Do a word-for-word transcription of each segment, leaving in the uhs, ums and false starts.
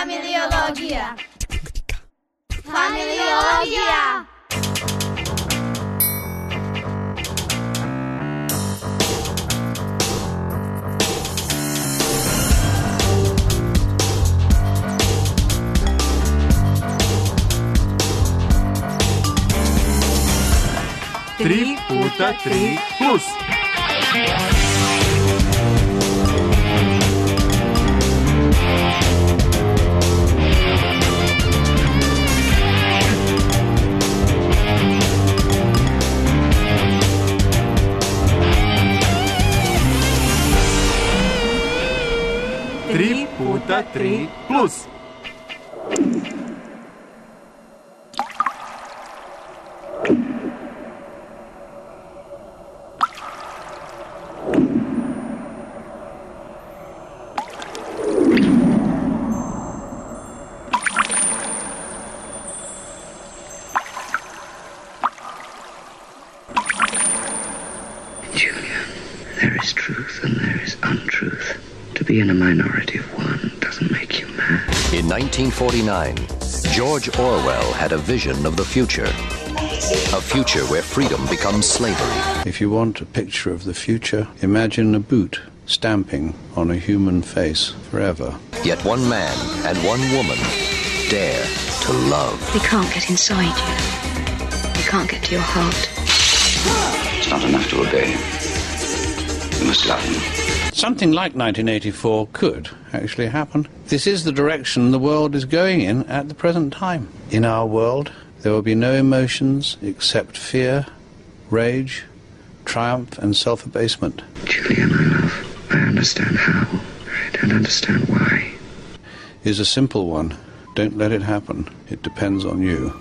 Familiologija. Familiologija. Tri puta tri plus. Tri puta tri plus. Being a minority of one doesn't make you mad. In nineteen forty-nine, George Orwell had a vision of the future. A future where freedom becomes slavery. If you want a picture of the future, imagine a boot stamping on a human face forever. Yet one man and one woman dare to love. They can't get inside you. They can't get to your heart. It's not enough to obey. You must love them. Something like nineteen eighty-four could actually happen. This is the direction the world is going in at the present time. In our world, there will be no emotions except fear, rage, triumph, and self-abasement. Julia, my love, I understand how. I don't understand why. Is a simple one. Don't let it happen. It depends on you.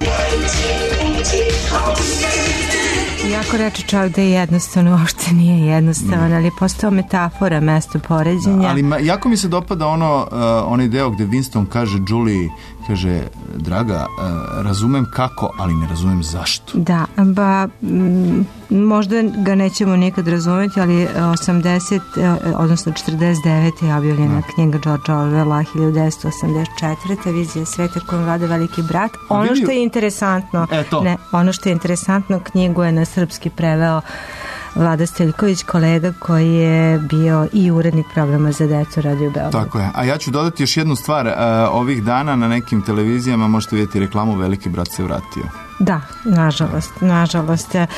Iako reče čovjek da je jednostavno, uopšte nije jednostavan, ali je postao metafora, mesto poređenja. Da, ali ma, jako mi se dopada ono, uh, onaj deo gde Winston kaže Julie, kaže, draga, uh, razumem kako, ali ne razumem zašto. Da, ba, m, možda ga nećemo nikad razumeti, ali osamdeset, odnosno četrdeset devete je objavljena da. knjiga George Orwella, hiljadu devetsto osamdeset četvrte Vizija sveta kojom vlada veliki brat. Ono što je interesantno, e, ne, ono što je interesantno, knjigu je na srpski preveo Vlada Steljković, kolega koji je bio i urednik programa za decu Radio Beograd. Tako je. A ja ću dodati još jednu stvar. Uh, ovih dana na nekim televizijama možete vidjeti reklamu Veliki brat se vratio. Da, nažalost, nažalost. E,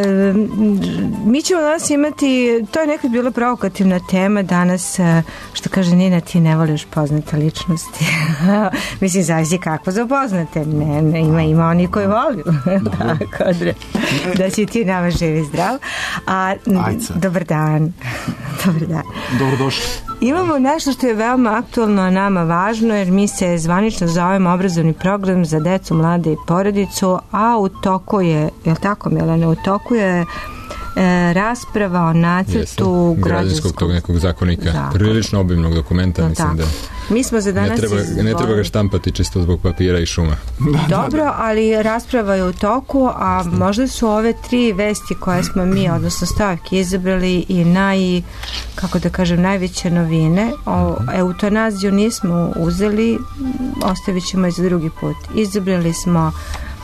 mi ćemo danas imati, to je nekad bila provokativna tema, danas, što kaže Nina, ti ne voliš poznate ličnosti. Mislim, zavisi kako za poznate. Ne, ne, ima, ima oni koji voli. Tako, da si ti nama živi zdrav. A, dobar dan. Dobar dan. Dobrodošli. Imamo nešto što je veoma aktualno, a nama važno, jer mi se zvanično zovemo obrazovni program za decu, mlade i porodicu, a u toku je, je li tako, Milane, u toku je e, rasprava o nacrtu građanskog tog nekog zakonika, da, prilično obimnog dokumenta, da, mislim da mi smo za danas ne treba, ne treba ga štampati čisto zbog papira i šuma. Dobro, ali rasprava je u toku, a možda su ove tri vesti koje smo mi, odnosno stavke, izabrali i naj, kako da kažem, najveće novine. O eutanaziju nismo uzeli, ostavit ćemo je za drugi put. Izabrali smo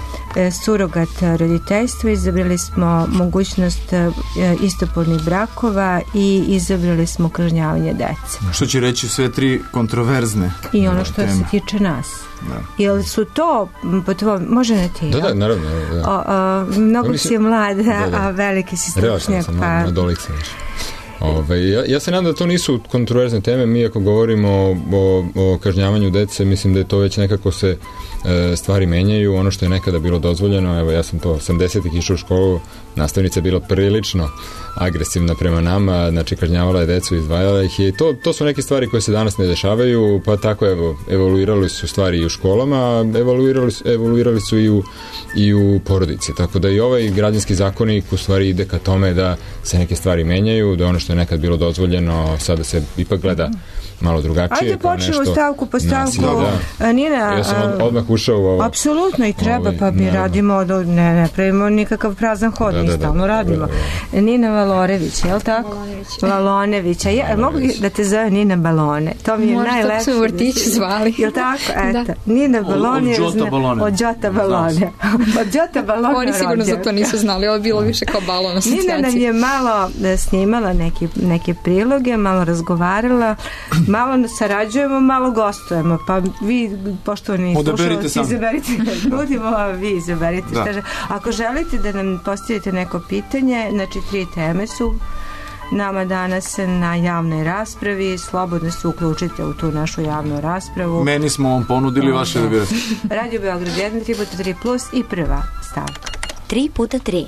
surogat roditeljstva, izabrali smo mogućnost istopolnih brakova i izabrali smo kažnjavanje dece. Što će reći sve tri kontroverzne i ono što teme. Se tiče nas. Da. Jel su to, po tvojom, može na ti? Da, da, naravno. Da. O, o, mnogo mislim, si mlada, da, da. A veliki si stručnjak. Pa... na dolik sam više. Ove, ja, ja se nadam da to nisu kontroverzne teme. Mi ako govorimo o, o, o kažnjavanju dece, mislim da je to već nekako se e, stvari menjaju. Ono što je nekada bilo dozvoljeno, evo ja sam to osamdesetih išao u školu, nastavnica je bila prilično agresivna prema nama, znači kažnjavala je decu, izdvajala ih i to, to su neke stvari koje se danas ne dešavaju, pa tako evo, evoluirali su stvari i u školama, evoluirali, evoluirali su i u, i u porodici, tako da i ovaj građanski zakonik u stvari ide ka tome da se neke stvari menjaju, da ono što je nekad bilo dozvoljeno sada se ipak gleda malo drugačije. Ajde počnemo stavku po stavku. Da. Nina, ja sam od, odmah ušao u ovo. Apsolutno i treba, ovaj, pa mi naravno. radimo, ne, ne pravimo nikakav prazan hod, da, mi stalno da, da, radimo. Da, da, da. Nina Balorević, je li tako? Balonević. Balonević. A ja mogu da te zove Nina Balone. To mi je možda najlepše. Možda su vrtići zvali. Je li tako? Eto. Nina Balone. Od Đota Balone. Od Đota Balone. Od Đota Balone. Oni sigurno za to nisu znali. Ovo je bilo više kao balon asocijacija. Nina nam je malo snimala neke, neke priloge, malo razgovarala, malo sarađujemo, malo gostujemo. Pa vi, poštovani slušalci, izaberite. Budimo, a vi izaberite. Da. Ako želite da nam postavite neko pitanje, znači tri teme su nama danas na javnoj raspravi, slobodno se uključite u tu našu javnu raspravu. Meni smo vam ponudili vaše da birate. Radio Beograd jedan, tri puta tri plus i prva stavka. tri puta tri.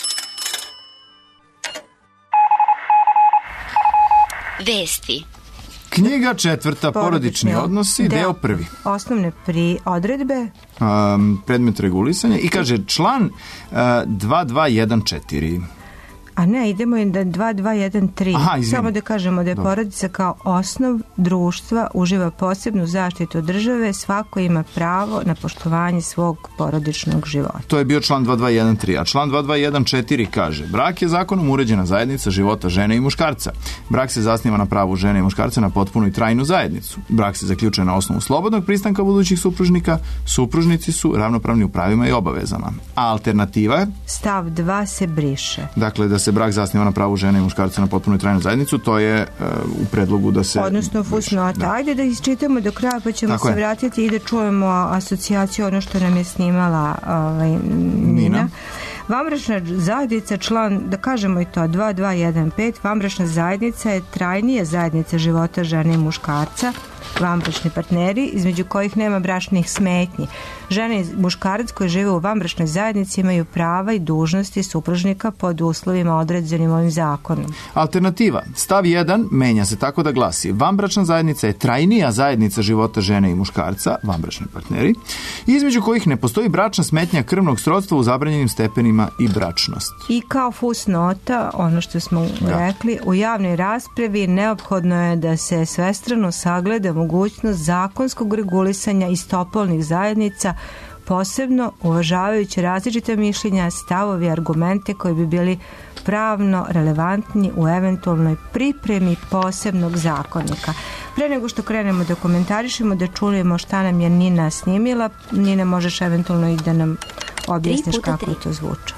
Vesti. Knjiga četvrta, porodični odnosi, deo prvi. Osnovne pri odredbe. Um, predmet regulisanja i kaže član uh, dva dva jedan četiri. A ne, idemo i da dva dva jedan tri. Aha, samo da kažemo da je Dobre. Porodica kao osnov društva uživa posebnu zaštitu države, svako ima pravo na poštovanje svog porodičnog života. To je bio član dva dva jedan tri, a član dva dva jedan četiri kaže: brak je zakonom uređena zajednica života žene i muškarca. Brak se zasniva na pravu žene i muškarca na potpunu i trajnu zajednicu. Brak se zaključuje na osnovu slobodnog pristanka budućih supružnika. Supružnici su ravnopravni u pravima i obavezama. A alternativa je? Stav dva se briše. Dakle, da se brak zasniva na pravu žene i muškarca na potpunu i trajnu zajednicu, to je uh, u predlogu da se... Odnosno fusnota. Da. Ajde da isčitamo do kraja, pa ćemo Tako se je. vratiti i da čujemo asocijaciju, ono što nam je snimala ovaj, Nina. Nina. Vanbračna zajednica, član, da kažemo i to, dva dva jedan pet, vanbračna zajednica je trajnija zajednica života žene i muškarca, vanbračni partneri, između kojih nema bračnih smetnji. Žene i muškarac koji žive u vanbračnoj zajednici imaju prava i dužnosti supružnika pod uslovima određenim ovim zakonom. Alternativa. Stav jedan menja se tako da glasi: vanbračna zajednica je trajnija zajednica života žene i muškarca, vanbračni partneri, između kojih ne postoji bračna smetnja krvnog srodstva u zabranjenim stepenima i bračnost. I kao fusnota, ono što smo da. rekli, u javnoj raspravi neophodno je da se svestrano sagleda mogućnost zakonskog regulisanja istopolnih zajednica, posebno uvažavajući različite mišljenja, stavovi i argumente koji bi bili pravno relevantni u eventualnoj pripremi posebnog zakonika. Pre nego što krenemo da komentarišemo, da čujemo šta nam je Nina snimila, Nina, možeš eventualno i da nam objasniš kako je to zvuča.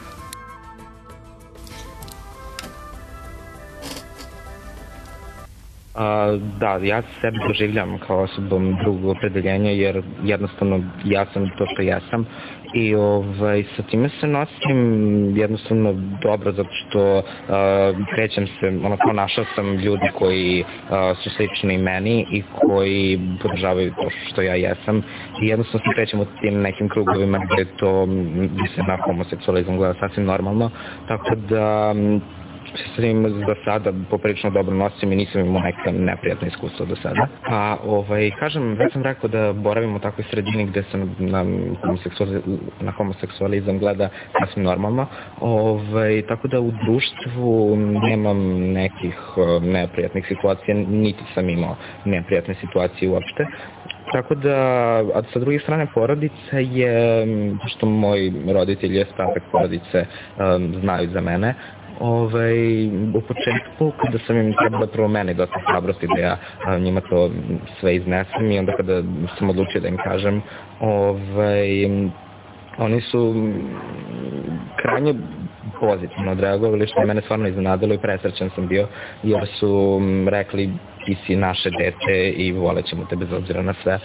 Uh, da, ja sebe doživljam kao osobom drugog opredeljenja, jer jednostavno ja sam to što jesam i ovaj, sa time se nosim jednostavno dobro, zato što uh, krećem se, onako našao sam ljudi koji uh, su slični meni i koji podržavaju to što ja jesam i jednostavno se krećem u tim nekim krugovima gde to gde se na homoseksualizam gleda sasvim normalno, tako da se s njim za sada poprilično dobro nosim i nisam imao neka neprijatna iskustva do sada. A ovaj, kažem, već sam rekao da boravim u takvoj sredini gde se na, na homoseksualizam gleda sasvim normalno. Ovaj, tako da u društvu nemam nekih neprijatnih situacija, niti sam imao neprijatne situacije uopšte. Tako da, a sa druge strane porodica je, što moji roditelji i ostatak porodice um, znaju za mene, Ove, u početku, kada sam im trebala prvo mene dosta hrabrosti da ja a, njima to sve iznesem i onda kada sam odlučio da im kažem, ove, oni su krajnje pozitivno odreagovali, što je mene stvarno iznenadilo i presrećan sam bio, jer su rekli ti si naše dete i volet ćemo te bez obzira na sve.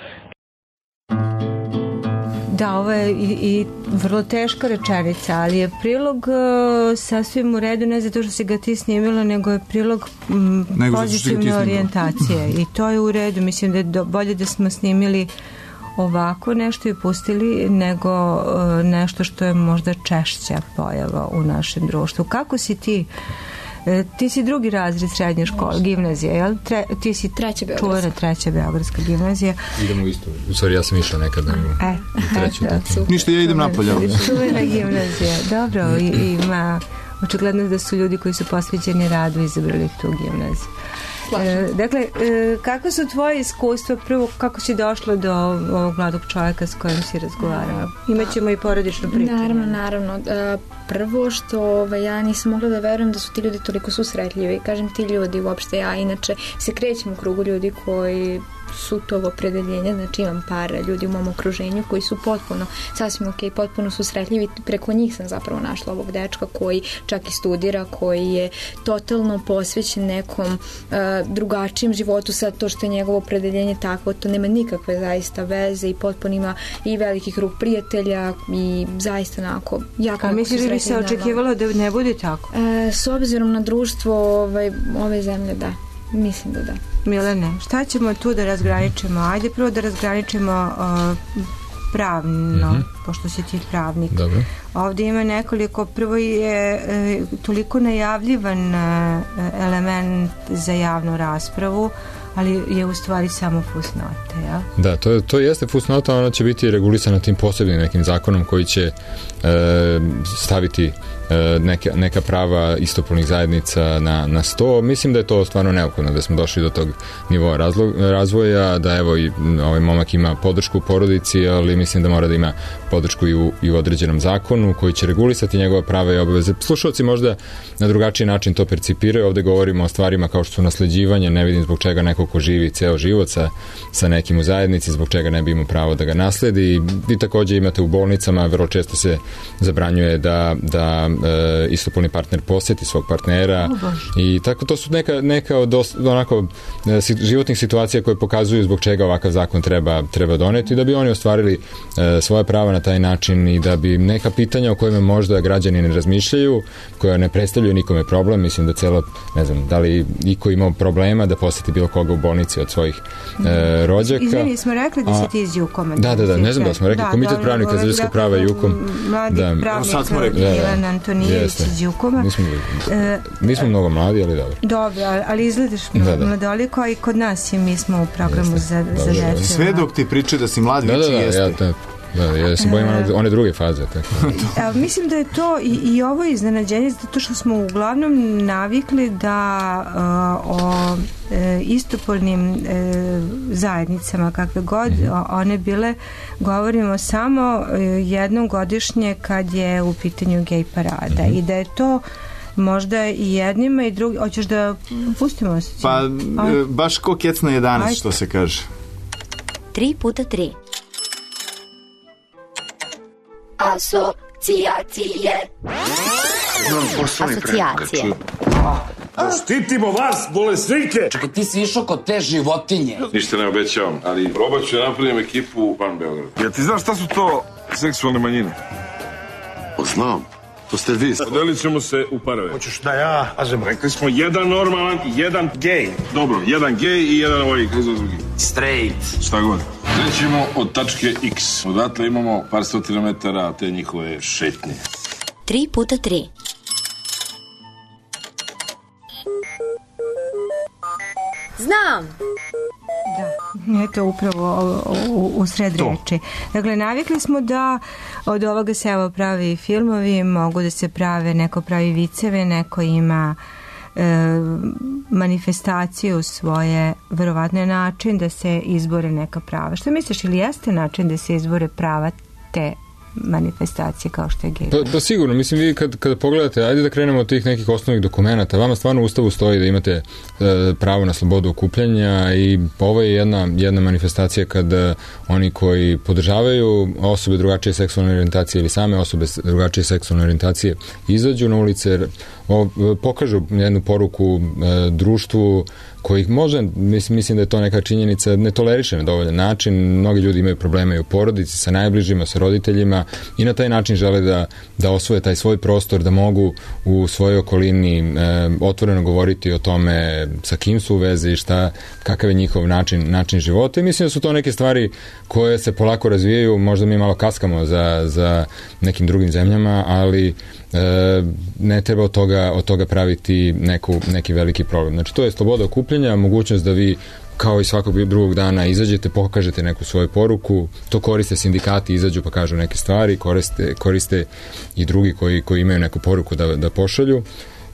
Da, ovo je i, i vrlo teška rečenica, ali je prilog uh, sasvim u redu, ne zato što si ga ti snimila, nego je prilog m, pozitivne orijentacije i to je u redu. Mislim da je do, bolje da smo snimili ovako nešto i pustili nego uh, nešto što je možda češća pojava u našem društvu. Kako si ti? Ti si drugi razred srednje škole, gimnazija, jel? Tre, ti si treća čuvena treća beogradska gimnazija. Idemo isto. U stvari, ja sam išla nekad na e, treću. E, Ništa, ja idem napolje. Čuvena gimnazija. Dobro, i, ima očigledno da su ljudi koji su posvećeni radu izabrali tu gimnaziju. E, dakle, e, kako su tvoje iskustva, prvo kako si došla do ovog mladog čovjeka s kojim si razgovarala? Imaćemo i porodičnu priču. Naravno, naravno. E, prvo što ovaj, ja nisam mogla da verujem da su ti ljudi toliko susretljivi. Kažem ti ljudi, uopšte ja inače se krećem u krugu ljudi koji su to opredeljenje, znači imam par ljudi u mom okruženju koji su potpuno sasvim ok, potpuno susretljivi, preko njih sam zapravo našla ovog dečka koji čak i studira, koji je totalno posvećen nekom uh, drugačijem životu, sad to što je njegovo opredeljenje takvo, to nema nikakve zaista veze i potpuno ima i veliki krug prijatelja i zaista onako jako. A misliš da bi se očekivalo da ne bude tako? Uh, s obzirom na društvo ovaj, ove zemlje, da. Mislim da da. Milene, šta ćemo tu da razgraničimo? Ajde prvo da razgraničimo uh, pravno, mm-hmm. pošto si ti pravnik. Dobro. Ovdje ima nekoliko, prvo je e, toliko najavljivan e, element za javnu raspravu, ali je u stvari samo fusnota, ja? Da, to, to jeste fusnota, ona će biti regulisana tim posebnim nekim zakonom koji će e, staviti e, neke, neka prava istopolnih zajednica na, na sto. Mislim da je to stvarno neophodno, da smo došli do tog nivoa razlo, razvoja, da evo i ovaj momak ima podršku u porodici, ali mislim da mora da ima podršku i u, i u određenom zakonu koji će regulisati njegova prava i obaveze. Slušalci možda na drugačiji način to percipiraju, ovde govorimo o stvarima kao što su nasleđivanje, ne vidim zbog čega neko ko živi ceo život sa, sa nekim u zajednici, zbog čega ne bi imao pravo da ga nasledi. Vi takođe imate u bolnicama, vrlo često se zabranjuje da, da e, istopolni partner posjeti svog partnera oh, i tako to su neka, neka od os, onako e, životnih situacija koje pokazuju zbog čega ovakav zakon treba, treba doneti, da bi oni ostvarili e, svoje prava na taj način i da bi neka pitanja o kojima možda građani ne razmišljaju, koja ne predstavljaju nikome problem, mislim da celo, ne znam, da li iko imao problema da posjeti bilo koga u bolnici od svojih e, rođaka. Izvini, smo rekli da si ti iz Jukoma. Da, da, da, ne znam da smo rekli, da, Komitet pravnika za ljudska prava Jukom. Mladi da, pravnik, sad smo rekli. Milan Antonijević iz Jukoma. Nismo, e, nismo mnogo mladi, ali dobro. Dobro, ali izgledaš da, da. mladoliko, a i kod nas i mi smo u programu jeste. za, za djecu. Sve dok ti priče da si mlad, da, da, da, jeste. Ja, da. Da, ja se bojim one, one druge faze. Tako. A, mislim da je to i, i ovo iznenađenje zato što smo uglavnom navikli da uh, o e, istopolnim e, zajednicama kakve god mm-hmm. o, one bile govorimo samo e, jednom godišnje kad je u pitanju gej parada mm-hmm. i da je to možda i jednima i drugim. Hoćeš da pustimo se? Pa e, baš ko kec na jedanaest. Ajde. Što se kaže. Tri puta tri. Asocijacije. Asocijacije. Da štitimo vas, bolesnike! Čekaj, ti si išao kod te životinje. Ništa ne obećavam, ali probat ću napravim ekipu van Beograda. Ja ti znaš šta su to seksualne manjine? O, znam. To ste vi. Podelit ćemo se u parove. Hoćeš da ja, Azemo? Rekli smo jedan normalan i jedan gej. Dobro, jedan gej i jedan ovaj, kako zove drugi? Straight. Šta god. Krećemo od tačke X. Odatle imamo par stotina metara te njihove šetnje. Tri puta tri. Znam! Da, je to upravo u, u sred reči. Dakle, navikli smo da od ovoga se evo pravi filmovi, mogu da se prave, neko pravi viceve, neko ima e, manifestaciju svoje, verovatno je način da se izbore neka prava. Što misliš, ili jeste način da se izbore prava te manifestacije kao što je gej? Pa, pa sigurno, mislim vi kad, kada pogledate, ajde da krenemo od tih nekih osnovnih dokumenata, vama stvarno u Ustavu stoji da imate e, pravo na slobodu okupljanja i ovo je jedna, jedna manifestacija kada oni koji podržavaju osobe drugačije seksualne orijentacije ili same osobe drugačije seksualne orijentacije izađu na ulice, o, pokažu jednu poruku e, društvu kojih može, mislim, mislim da je to neka činjenica, ne toleriše na dovoljan način. Mnogi ljudi imaju probleme i u porodici, sa najbližima, sa roditeljima i na taj način žele da, da osvoje taj svoj prostor, da mogu u svojoj okolini e, otvoreno govoriti o tome sa kim su u vezi i šta, kakav je njihov način, način života. I mislim da su to neke stvari koje se polako razvijaju, možda mi malo kaskamo za, za nekim drugim zemljama, ali E, ne treba od toga, od toga praviti neku, neki veliki problem. Znači, to je sloboda okupljanja, mogućnost da vi kao i svakog drugog dana izađete, pokažete neku svoju poruku, to koriste sindikati, izađu pa kažu neke stvari, koriste, koriste i drugi koji, koji imaju neku poruku da, da pošalju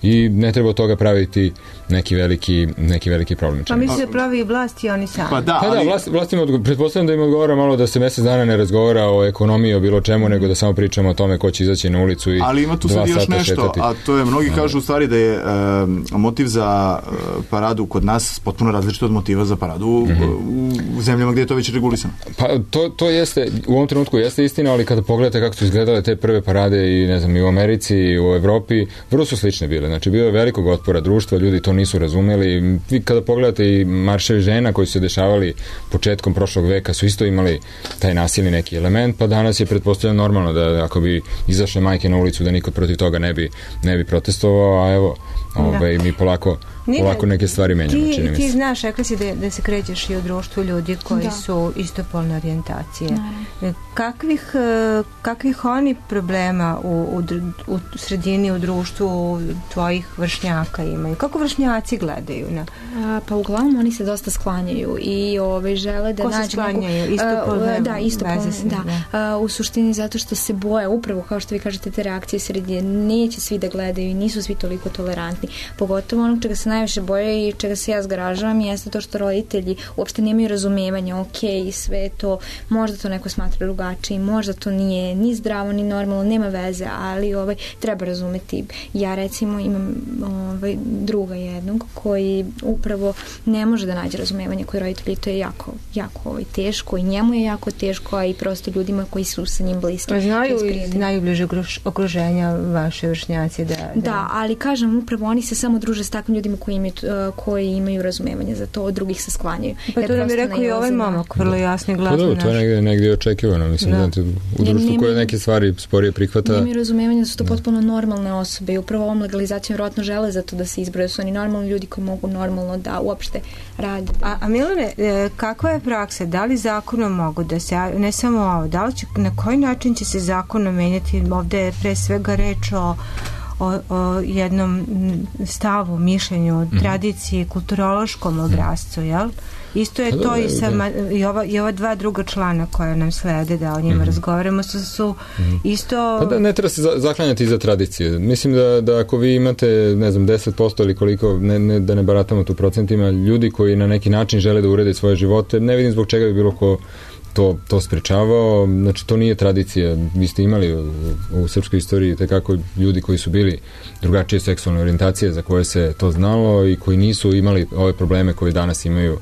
i ne treba od toga praviti neki veliki, neki veliki problem. Pa misli da pravi i vlast i oni sami. Pa da, pa ali... da vlast, vlast ima, pretpostavljam da im odgovara malo da se mjesec dana ne razgovara o ekonomiji, o bilo čemu, nego da samo pričamo o tome ko će izaći na ulicu i ali ima tu dva sad još sata nešto, šetati. a to je, mnogi kažu u stvari da je e, motiv za e, paradu kod nas potpuno različit od motiva za paradu u, mm-hmm. u, u zemljama gdje je to već regulisano. Pa to, to jeste, u ovom trenutku jeste istina, ali kada pogledate kako su izgledale te prve parade i ne znam, i u Americi i u Evropi, vrlo su slične bile. Znači, bilo je velikog otpora društva, ljudi to nisu razumeli. Vi kada pogledate i marševi žena koji su se dešavali početkom prošlog veka su isto imali taj nasilni neki element, pa danas je pretpostavljeno normalno da ako bi izašle majke na ulicu da niko protiv toga ne bi, ne bi protestovao, a evo, ovaj, mi polako polako neke stvari menjamo, ti, čini mi se. Ti znaš, rekla si da, da se krećeš i u društvu ljudi koji da. su istopolne orijentacije. Da. Kakvih, kakvih oni problema u, u, u sredini, u društvu tvojih vršnjaka imaju? Kako vršnjaci gledaju na... A, pa uglavnom oni se dosta sklanjaju i ove, žele da Ko nađu... se sklanjaju? Neku, istopolne? Da, istopolne, da. da. A, u suštini zato što se boje, upravo kao što vi kažete, te reakcije sredine, neće svi da gledaju i nisu svi toliko tolerantni. Pogotovo onog čega se najviše boje i čega se ja zgražavam jeste to što roditelji uopšte nemaju razumevanja, ok, i sve to, možda to neko smatra drugačije, možda to nije ni zdravo, ni normalno, nema veze, ali ovaj, treba razumeti. Ja recimo imam ovaj, druga jednog koji upravo ne može da nađe razumevanje koji roditelji, to je jako, jako ovaj, teško i njemu je jako teško, a i prosto ljudima koji su sa njim bliski. Znaju iz najbliže okruženja vaše vršnjaci da, da... Da, ali kažem, upravo oni se samo druže s takvim ljudima koji imaju, koji imaju razumevanje za to, od drugih se sklanjaju. Pa to nam je rekao i ovaj momak, vrlo jasno i glasno. Pa da, to je negdje, negdje očekivano, mislim, da. Znate, u društvu koje neke stvari sporije prihvata. Nemaju razumevanje da su to potpuno normalne osobe i upravo ovom legalizacijom vjerojatno žele za to da se izbroje, su oni normalni ljudi koji mogu normalno da uopšte radi. A, a Milane, kakva je praksa? Da li zakonom mogu da se, ne samo ovo, da li će, na koji način će se zakonom menjati? Ovde je pre svega reč o O, o jednom stavu, mišljenju, tradiciji, kulturološkom obrazcu, jel? Isto je to i, sa, i, ova, i ova dva druga člana koja nam slede, da o njima mm-hmm. razgovaramo, su, su isto... Pa da, ne treba se zaklanjati za tradicije. Mislim da, da ako vi imate, ne znam, deset posto ili koliko, ne, ne, da ne baratamo tu procentima, ljudi koji na neki način žele da urede svoje živote, ne vidim zbog čega bi bilo ko to, to sprečavao. Znači, to nije tradicija. Vi ste imali u, u srpskoj istoriji tekako ljudi koji su bili drugačije seksualne orijentacije, za koje se to znalo i koji nisu imali ove probleme koje danas imaju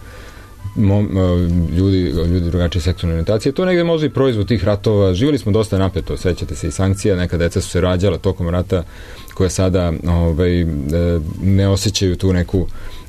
mom, ljudi, ljudi drugačije seksualne orijentacije. To negde možda i proizvod tih ratova. Živjeli smo dosta napeto, sećate se i sankcija, neka deca su se rađala tokom rata koja sada ovaj, ne osjećaju tu neku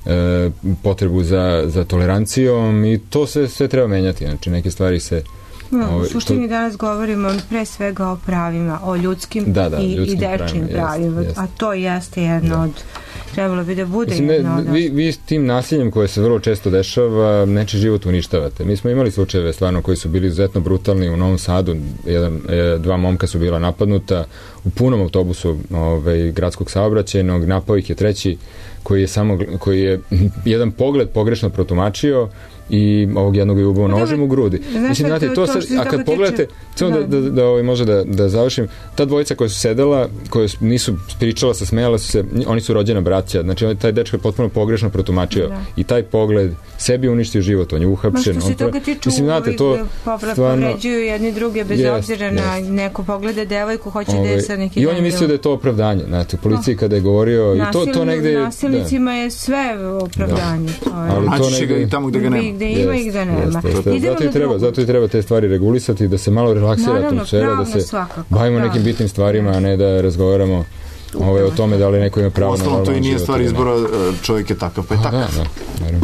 e, potrebu za, za tolerancijom i to se sve treba menjati. Znači, neke stvari se... No, ovaj, u suštini to... danas govorimo pre svega o pravima, o ljudskim, da, da, i, ljudskim i dečjim pravima, pravima jest, jest. a to jeste jedno da. od... Trebalo bi da bude Mislim, jedno ne, od... Vi, vi s tim nasiljem koje se vrlo često dešava, neči život uništavate. Mi smo imali slučajeve stvarno koji su bili izuzetno brutalni u Novom Sadu. Jedan, dva momka su bila napadnuta u punom autobusu ovaj, gradskog saobraćajnog, napao ih je treći koji je samo koji je jedan pogled pogrešno protumačio i ovog jednog je ubao nožem u grudi. Mislim, znate, to, to, to a kad pogledate, samo da, da, da, da ovaj, može da, da završim, ta dvojica koja su sedela, koja nisu pričala se, smejala su se, oni su rođena braća, znači taj dečko je potpuno pogrešno protumačio da. I taj pogled sebi uništio život, on je uhapšen. Ma što se toga tiču, mislim, znate, to stvarno, povređuju jedni druge bez jest, obzira jest. na neko poglede devojku, hoće ovaj, da je sad neki... I on je mislio da je to opravdanje, znate, u policiji kada je govorio... Nasil, i to, to negde, nasilnicima da. je sve opravdanje. Da. To je. Ali to negde... i tamo gde ga nema. Gde ima i gde nema. Zato i treba, zato i treba te stvari regulisati, da se malo relaksira atmosfera, da se svakako, bavimo pravno. nekim bitnim stvarima, a ne da razgovaramo ove, o tome da li neko ima pravo na normalan život. To i nije stvar izbora, čovjek je takav, pa je takav. Da, da, naravno.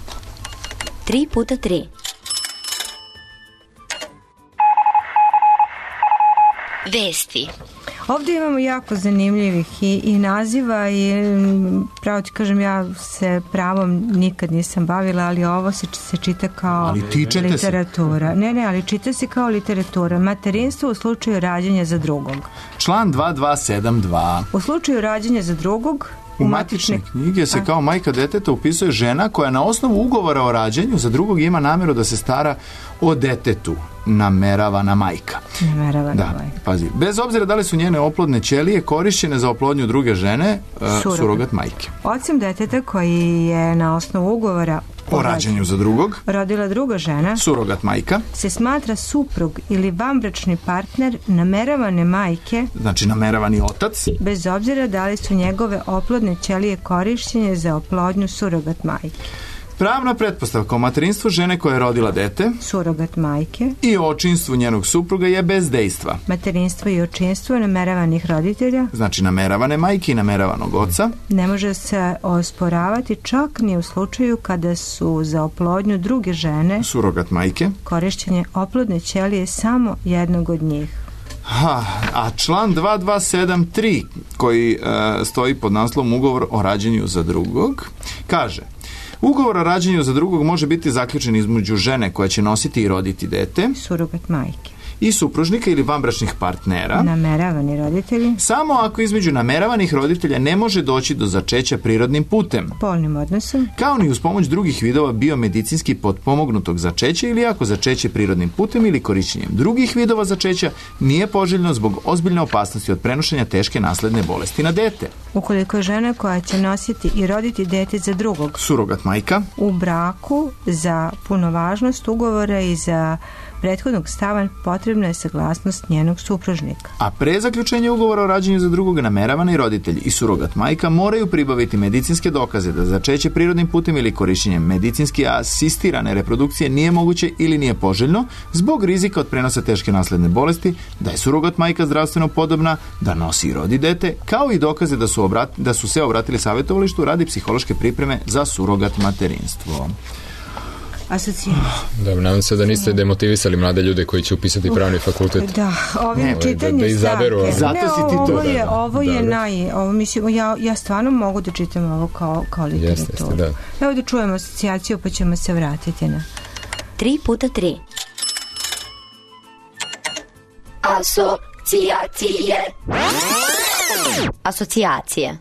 Tri puta tri. Vesti. Ovdje imamo jako zanimljivih i, i naziva i pravo ti kažem, ja se pravom nikad nisam bavila, ali ovo se, se čita kao literatura. Se. Ne, ne, ali čita se kao literatura. Materinstvo u slučaju rađanja za drugog. Član dva dva sedam dva. U slučaju rađanja za drugog U matične knjige se kao majka deteta upisuje žena koja na osnovu ugovora o rađanju za drugog ima namjeru da se stara o detetu. Nameravana majka. Nameravana da, majka. Pazi, bez obzira da li su njene oplodne ćelije korišćene za oplodnju druge žene, surogat, surogat majke. Ocem deteta koji je na osnovu ugovora o rađanju za drugog rodila druga žena, surogat majka, se smatra suprug ili vanbračni partner nameravane majke, znači nameravani otac, bez obzira da li su njegove oplodne ćelije korišćene za oplodnju surogat majke. Pravna pretpostavka o materinstvu žene koja je rodila dete, surogat majke, i o očinstvu njenog supruga je bez dejstva. Materinstvo i očinstvo nameravanih roditelja, znači nameravane majke i nameravanog oca, ne može se osporavati čak ni u slučaju kada su za oplodnju druge žene, surogat majke, korišćenje oplodne ćelije samo jednog od njih. Ha, a član dva dva sedam tri koji uh, stoji pod naslovom ugovor o rađanju za drugog kaže: ugovor o rađanju za drugog može biti zaključen između žene koja će nositi i roditi dete, surogat majke, i supružnika ili vanbračnih partnera, nameravani roditelji, samo ako između nameravanih roditelja ne može doći do začeća prirodnim putem, polnim odnosom, kao ni uz pomoć drugih vidova biomedicinski potpomognutog začeća ili ako začeće prirodnim putem ili korišćenjem drugih vidova začeća nije poželjno zbog ozbiljne opasnosti od prenošenja teške nasledne bolesti na dete. Ukoliko je žena koja će nositi i roditi dete za drugog, surogat majka, u braku za punovažnost ugovora i za prethodnog stava potrebna je saglasnost njenog supružnika. A pre zaključenja ugovora o rađanju za drugog nameravani roditelj i surogat majka moraju pribaviti medicinske dokaze da začeće prirodnim putem ili korišćenjem medicinski asistirane reprodukcije nije moguće ili nije poželjno zbog rizika od prenosa teške nasledne bolesti, da je surogat majka zdravstveno podobna, da nosi i rodi dete, kao i dokaze da su, obrat, da su se obratili savjetovalištu radi psihološke pripreme za surogat materinstvo. Asocijacija. Dobro, nadam se da niste demotivisali mlade ljude koji će upisati pravni fakultet. Da, ovim ne, čitanjem da, da izaberu. stavke. Zato ne, si ti to. Ovo je, ovo je Dobro. naj... Ovo, mislim, ja, ja stvarno mogu da čitam ovo kao, kao literaturu. Jeste, jeste, da. Evo da čujemo asocijaciju pa ćemo se vratiti na... Tri puta tri. Asocijacije. Asocijacije.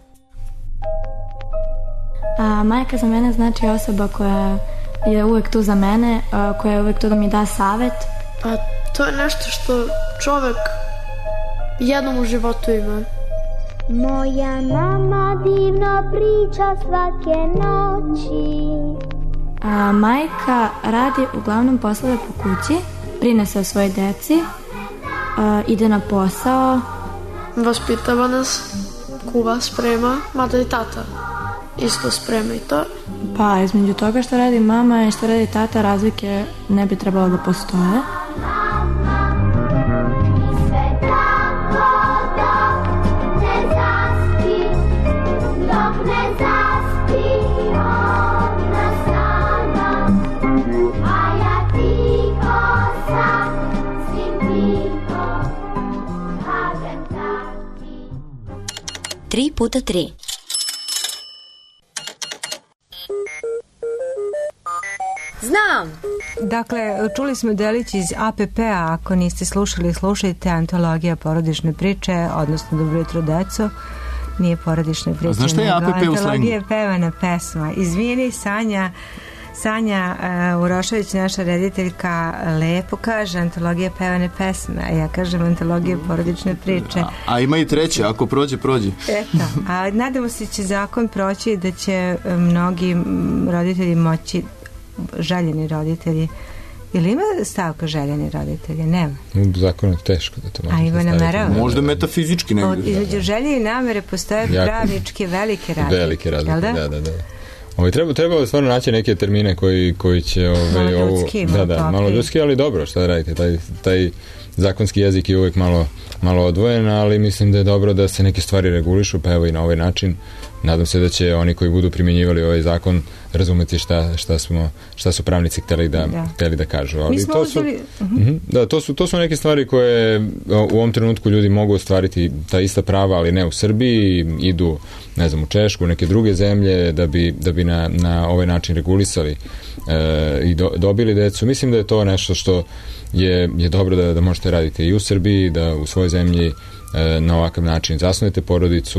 A, majka za mene znači osoba koja je uvek tu za mene, a, koja je uvek tu da mi da savet. Pa to je nešto što čovek jednom u životu ima. Moja mama divno priča svake noći. A, majka radi uglavnom poslove po kući, brine se o svojoj deci, a, ide na posao. Vaspitava nas, kuva, sprema, mada i tata isto sprema i to. Pa između toga što radi mama i što radi tata razlike ne bi trebalo da postoje. Tri puta tri. Znam! Dakle, čuli smo delić iz A P P-a, ako niste slušali, slušajte, antologija porodične priče, odnosno Dobro jutro deco, nije porodične priče, znaš šta je A P P u slengu? Antologija pevana pesma. Izvini, Sanja, Sanja uh, Urošević, naša rediteljka, lepo kaže antologija pevane pesme, a ja kažem antologija porodične priče. A, a ima i treće, ako prođe, prođe. Eto, a nadamo se će zakon proći i da će mnogi roditelji moći, željeni roditelji, ili ima stavka željeni roditelji? Nema. U zakonu je teško da to možete staviti. A ima namerava? Možda metafizički negdje. Od, između želje i namere postoje pravničke velike razlike. Velike razlike, da, da, da. Ovo, treba, treba stvarno naći neke termine koji, koji će... Ove, malo ljudski, ovo, da, da, malo ljudski, ali dobro, šta da radite, taj, taj zakonski jezik je uvijek malo, malo odvojen, ali mislim da je dobro da se neke stvari regulišu, pa evo i na ovaj način. Nadam se da će oni koji budu primjenjivali ovaj zakon razumeti šta, šta, smo, šta su pravnici hteli da, da. hteli da kažu. Ali to su, uzeli... uh-huh. da, to, su, to su neke stvari koje u ovom trenutku ljudi mogu ostvariti ta ista prava, ali ne u Srbiji, idu ne znam, u Češku, neke druge zemlje da bi, da bi na, na ovaj način regulisali e, i do, dobili decu. Mislim da je to nešto što je, je dobro da, da možete raditi i u Srbiji, da u svojoj zemlji e, na ovakav način zasnujete porodicu,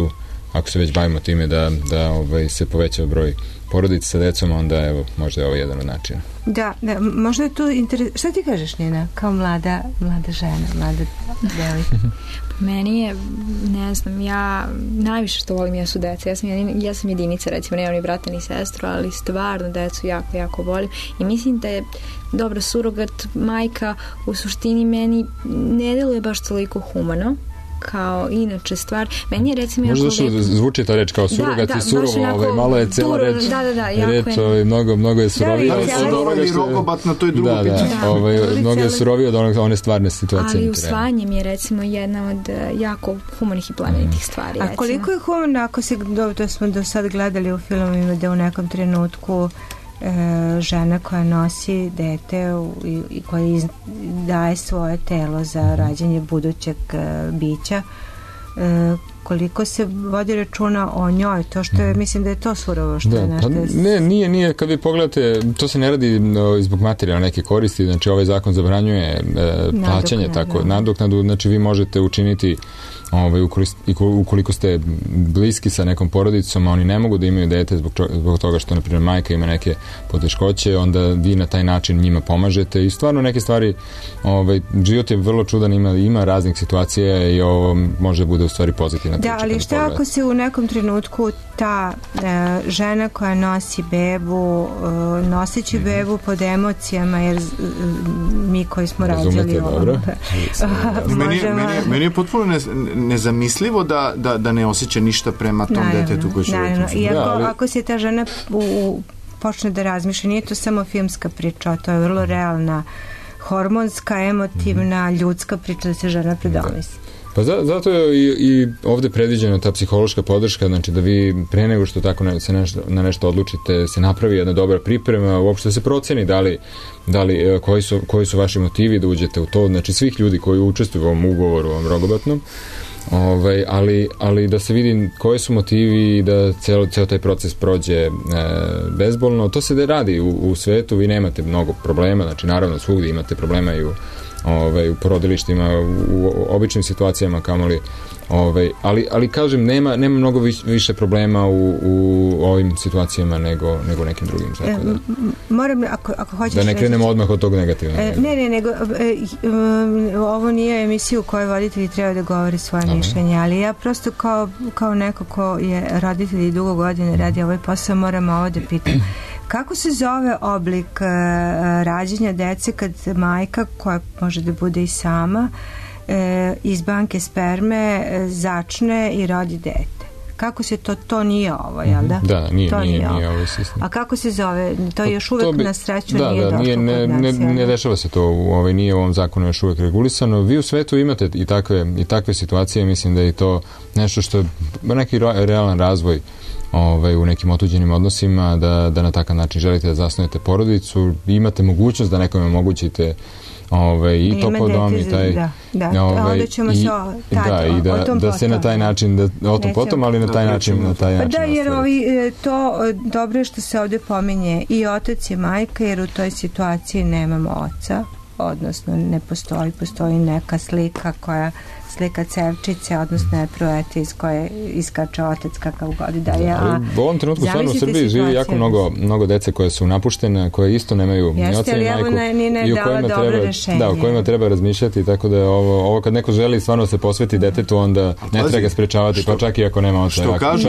ako se već bavimo time da, da ovaj, se poveća broj porodica sa decom, onda evo, možda je ovo jedan od načina. Da, da, možda je to interesantno. Šta ti kažeš, Nina, kao mlada, mlada žena, mlada devojka? Meni je, ne znam, ja najviše što volim jesu deca. Ja sam, jedin, ja sam jedinica, recimo, nemam ni brata ni sestru, ali stvarno decu jako, jako volim. I mislim da je dobra surogat majka u suštini meni ne deluje baš toliko humano kao inače stvar. Meni je recimo možda jako lepo... zvuči ta reč kao surogat da, da, i surovo, ovaj, malo je cela duro, reč, da, da, da, reč ovaj, mnogo, mnogo je surovija. Da, da, surovo ili rogobat na toj drugo da, pitanje. Da, ovaj, mnogo je surovija od onog, one stvarne situacije. Ali usvajanje mi je recimo jedna od jako humanih i plemenitih stvari. A recimo. Koliko je humano ako se, do, to smo do sad gledali u filmovima da u nekom trenutku E, žena koja nosi dete u, i, i koja iz, daje svoje telo za rađanje budućeg e, bića, e, koliko se vodi računa o njoj, to što je, mislim da je to surovo što da, je nešto... Pa, ne, nije, nije, kad vi pogledate, to se ne radi no, zbog materijalne neke koristi, znači ovaj zakon zabranjuje e, plaćanje, tako, da. nadoknadu, znači vi možete učiniti ovaj, ukoliko ste bliski sa nekom porodicom, a oni ne mogu da imaju dete zbog, zbog toga što, na primjer, majka ima neke poteškoće, onda vi na taj način njima pomažete i stvarno neke stvari, ovaj, život je vrlo čudan, ima, ima raznih situacija i ovo može bude u stvari pozitivna priča. Da, ali šta ako se u nekom trenutku ta e, žena koja nosi bebu, e, noseći mm-hmm. bebu pod emocijama, jer e, mi koji smo rađali ovo... dobro. meni, je, meni, je, meni je potpuno ne, nezamislivo da, da, da ne osjeća ništa prema tom naravno, detetu koji će naravno. I ako, da, ali... ako se ta žena u, u, počne da razmišlja, nije to samo filmska priča, to je vrlo realna hormonska, emotivna, mm-hmm. ljudska priča da se žena predomisli. Pa za, zato je i, i ovde predviđena ta psihološka podrška, znači da vi pre nego što tako ne, se nešto, na nešto odlučite, se napravi jedna dobra priprema, uopšte se proceni da li, da li koji, su, koji su vaši motivi da uđete u to, znači svih ljudi koji učestvuju u ovom ugovoru, u ovom rogobatnom, ovaj, ali, ali da se vidi koji su motivi i da ceo, ceo taj proces prođe e, bezbolno. To se da radi u, u svetu, vi nemate mnogo problema, znači naravno svugdje imate problema i u Ovaj, u porodilištima, u, u običnim situacijama kamoli, ovaj, ali, ali kažem, nema, nema mnogo viš, više problema u, u ovim situacijama nego, nego nekim drugim. Tako da, e, moram, ako, ako hoćeš da ne krenemo odmah od tog negativnog. E, ne, ne, nego e, e, ovo nije emisija u kojoj roditelji treba da govori svoje Aha. mišljenje, ali ja prosto kao, kao neko ko je roditelj i dugo godine radi ovaj posao, moram ovo da pitam. Kako se zove oblik uh, rađenja dece kad majka, koja može da bude i sama, uh, iz banke sperme uh, začne i rodi dete? Kako se to, to nije ovo, jel da? Da, nije, to nije, nije, nije ovo sistem. A kako se zove? To još uvek bi, na sreću da, nije da, došlo nije, ne, kod nas. Ne, ne dešava se to, ovaj, nije u ovom zakonu još uvek regulisano. Vi u svetu imate i takve, i takve situacije, mislim da je to nešto što je neki realan razvoj ovaj, u nekim otuđenim odnosima, da, da na takav način želite da zasnujete porodicu, imate mogućnost da nekome omogućite ovaj, i toplo dom i taj... Da, da. Ovaj, onda ćemo i, se o, tada, da, i da, o tom da se na taj način, da, o tom potom, ali na taj način, na taj način pa da, jer ovi, to dobro je što se ovde pominje i otac i majka, jer u toj situaciji nemamo oca, odnosno ne postoji, postoji neka slika koja slika cevčice, odnosno epruvete iz koje iskače otac kakav god da je. A u ovom trenutku stvarno u Srbiji živi jako mnogo, mnogo dece koje su napuštene, koje isto nemaju ni oca ni majku. I u kojima treba, da, u kojima treba razmišljati, tako da ovo, ovo kad neko želi stvarno se posveti detetu, onda ne treba ga sprečavati, pa čak i ako nema oca. Što kaže,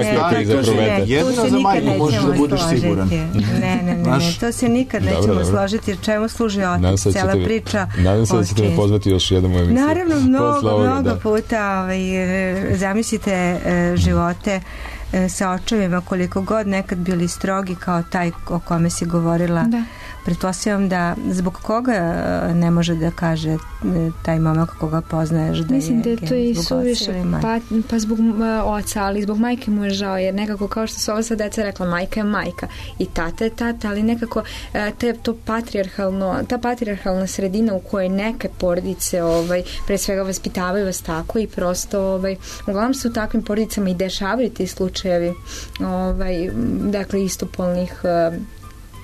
jedno za majku možeš da budeš siguran. Ne, ne, ne, to se nikad nećemo složiti, jer čemu služi otac, cela priča. Nadam se da ćete me pozvati još jednom u emisiju. Naravno, mnogo, mnogo puta ovaj, zamislite e, živote e, sa očevima, koliko god nekad bili strogi kao taj o kome si govorila. Da. Pretpostavljam da zbog koga ne može da kaže taj momak koga poznaješ da mislim je da je to i suviše pa, pa zbog oca, ali zbog majke mu je žao, jer nekako kao što su ovo sad deca rekla, majka je majka i tata je tata, ali nekako te, to patrijarhalno, ta patrijarhalna sredina u kojoj neke porodice ovaj, pre svega vaspitavaju vas tako i prosto ovaj, uglavnom se u takvim porodicama i dešavaju ti slučajevi ovaj, dakle istopolnih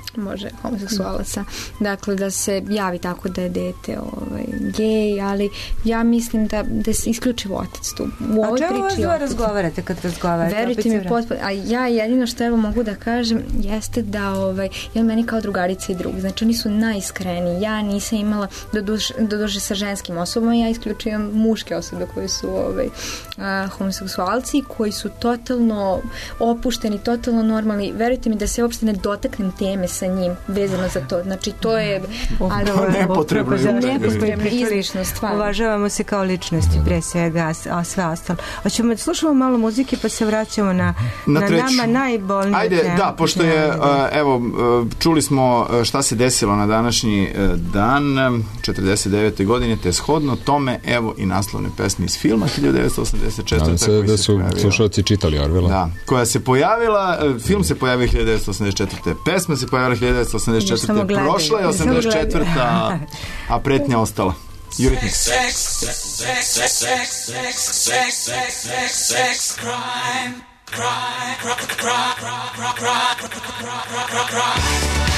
može homoseksualaca, dakle da se javi tako da je dete ovaj, gej, ali ja mislim da, da se isključivo otac tu. U a ovoj čemu vas priči dva otac- razgovarate kad razgovarate? Verujte mi potpuno, a ja jedino što evo mogu da kažem jeste da ovaj, je on meni kao drugarica i drug, znači oni su najiskreniji, ja nisam imala doduše, doduše sa ženskim osobama, ja isključujem muške osobe koji su ovaj, a, homoseksualci, koji su totalno opušteni, totalno normalni, verujte mi da se uopšte ne dotaknem teme sa njim vezano za to, znači to je ali, nepotrebno izlišno stvar. Uvažavamo se kao ličnosti pre svega, a sve ostalo. Hoćemo da slušamo malo muzike pa se vraćamo na, na, na nama najbolnije Ajde, teme. da, pošto je, evo, čuli smo šta se desilo na današnji dan četrdeset devete godine, te shodno tome, evo i naslovne pesme iz filma hiljadu devetsto osamdeset četvrte. Nadam se da su slušalci čitali Orwella. Da, koja se pojavila, film se pojavio hiljadu devetsto osamdeset četvrte. Pesma se pojavila hiljadu devetsto osamdeset četvrte. Prošla je osamdeset četvrta. a pretnja ostala. Juritnik. Sex, sex, sex, sex, sex, sex, sex, sex, sex, sex, crime, crime, crime, crime, crime, crime, crime, crime, crime.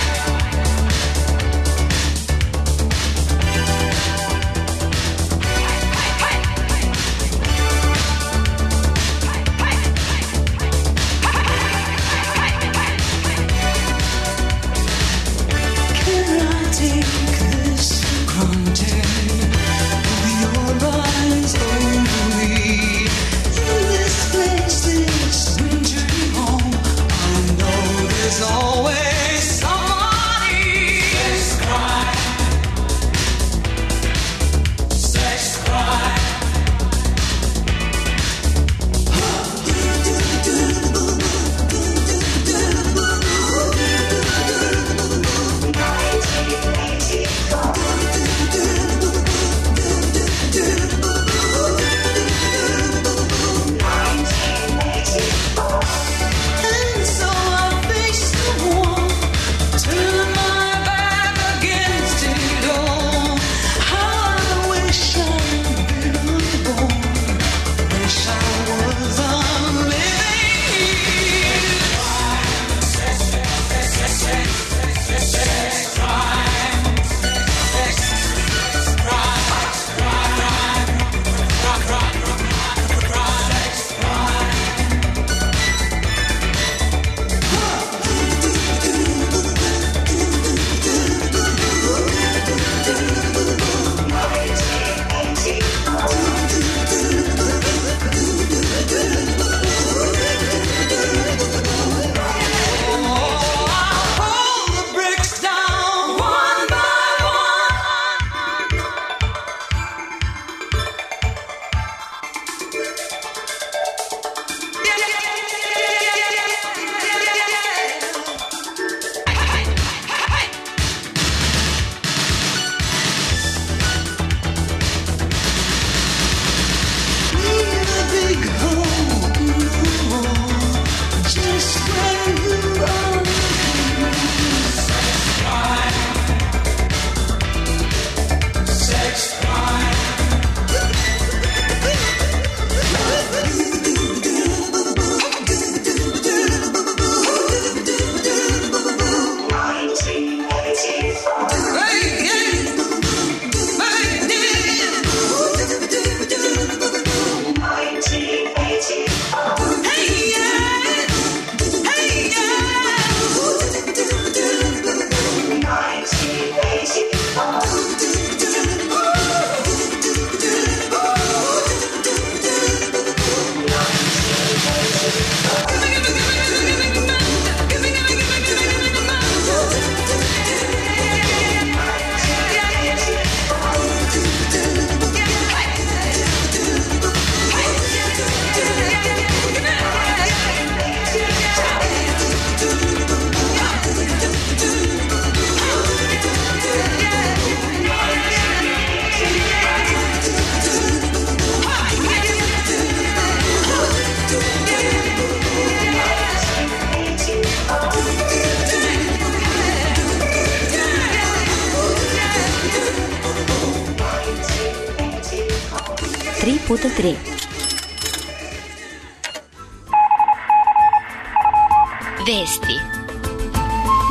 tri puta tri. I evo nas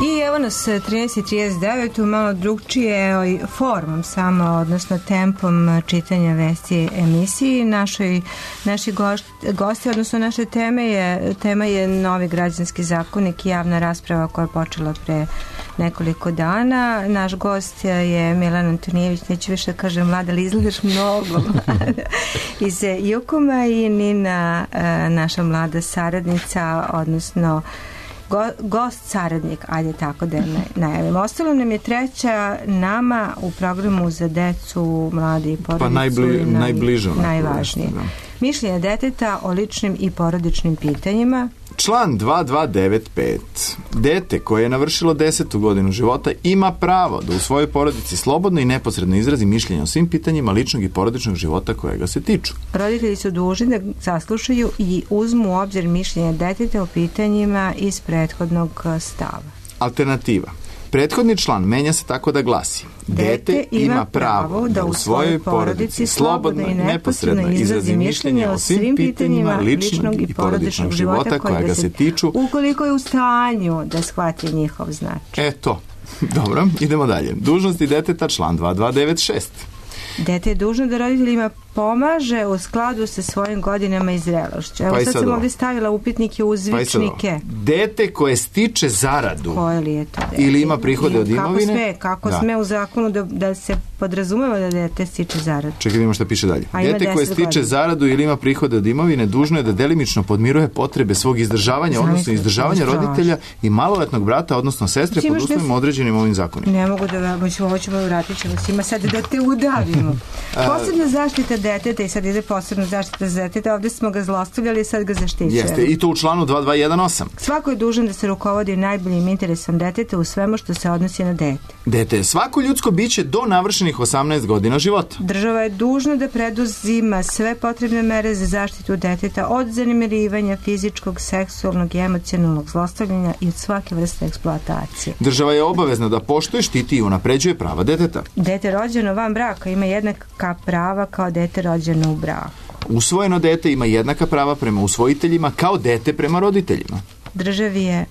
danas trinaest i trideset devet u malo drugčije formom samo, odnosno tempom čitanja vesti emisiji. Našoj, naši gost, gosti, odnosno naše teme je, tema je novi građanski zakonik i javna rasprava koja je počela pre nekoliko dana. Naš gost je Milan Antonijević, neću više kažem mlada, ali izgledaš mnogo mlada, iz Jukoma, i Nina, naša mlada saradnica, odnosno Go, gost saradnik, ajde tako da ne najavim. Ostalo nam je treća nama u programu za decu, mladi i porodicu. Pa najbli, naj, najbliže. Najvažnije. Da. Mišljenje deteta o ličnim i porodičnim pitanjima. Član dva dva devet pet. Dete koje je navršilo desetu godinu života ima pravo da u svojoj porodici slobodno i neposredno izrazi mišljenje o svim pitanjima ličnog i porodičnog života koje ga se tiču. Roditelji su dužni da saslušaju i uzmu u obzir mišljenje deteta o pitanjima iz prethodnog stava. Alternativa. Prethodni član menja se tako da glasi: Dete ima pravo da u svojoj porodici slobodno i neposredno izrazi mišljenje o svim pitanjima ličnog i porodičnog života koja ga se tiču, ukoliko je u stanju da shvati njihov značaj. Eto, dobro, idemo dalje. Dužnosti deteta, član dva dva devet šest. Dete je dužno da roditeljima pomaže u skladu sa svojim godinama i zrelošću. Evo pa sad, sad sam ovdje stavila upitnike, uzvičnike. Pa dete koje stiče zaradu koje li je to dete? Ili ima prihode od imovine. Kako sme, kako da. sme u zakonu da, da se podrazumeva da dete stiče zaradu? Čekaj, vidimo šta piše dalje. A dete koje stiče godina. zaradu ili ima prihode od imovine dužno je da delimično podmiruje potrebe svog izdržavanja, Znam odnosno izdržavanja roditelja i maloletnog brata, odnosno sestre pod uslovima određenim ovim zakonima. Ne mogu da vam, ovo ćemo vratit ćemo svima sad da te udavimo. Posebna zaštita deteta, i sad ide posebna zaštita za deteta, ovdje smo ga zlostavljali i sad ga zaštićujemo. Jeste, i to u članu dva dva jedan osam. Svako je dužan da se rukovodi najboljim interesom deteta u svemu što se odnosi na dete. Dete je svako ljudsko biće do navršenih osamnaest godina života. Država je dužna da preduzima sve potrebne mere za zaštitu deteta od zanemarivanja fizičkog, seksualnog i emocionalnog zlostavljanja i od svake vrste eksploatacije. Država je obavezna da poštuje, štiti i unapređuje prava deteta. Dete rođeno van braka ima jednaka prava kao dete rođeno u braku. Usvojeno dete ima jednaka prava prema usvojiteljima kao dete prema roditeljima. Državi je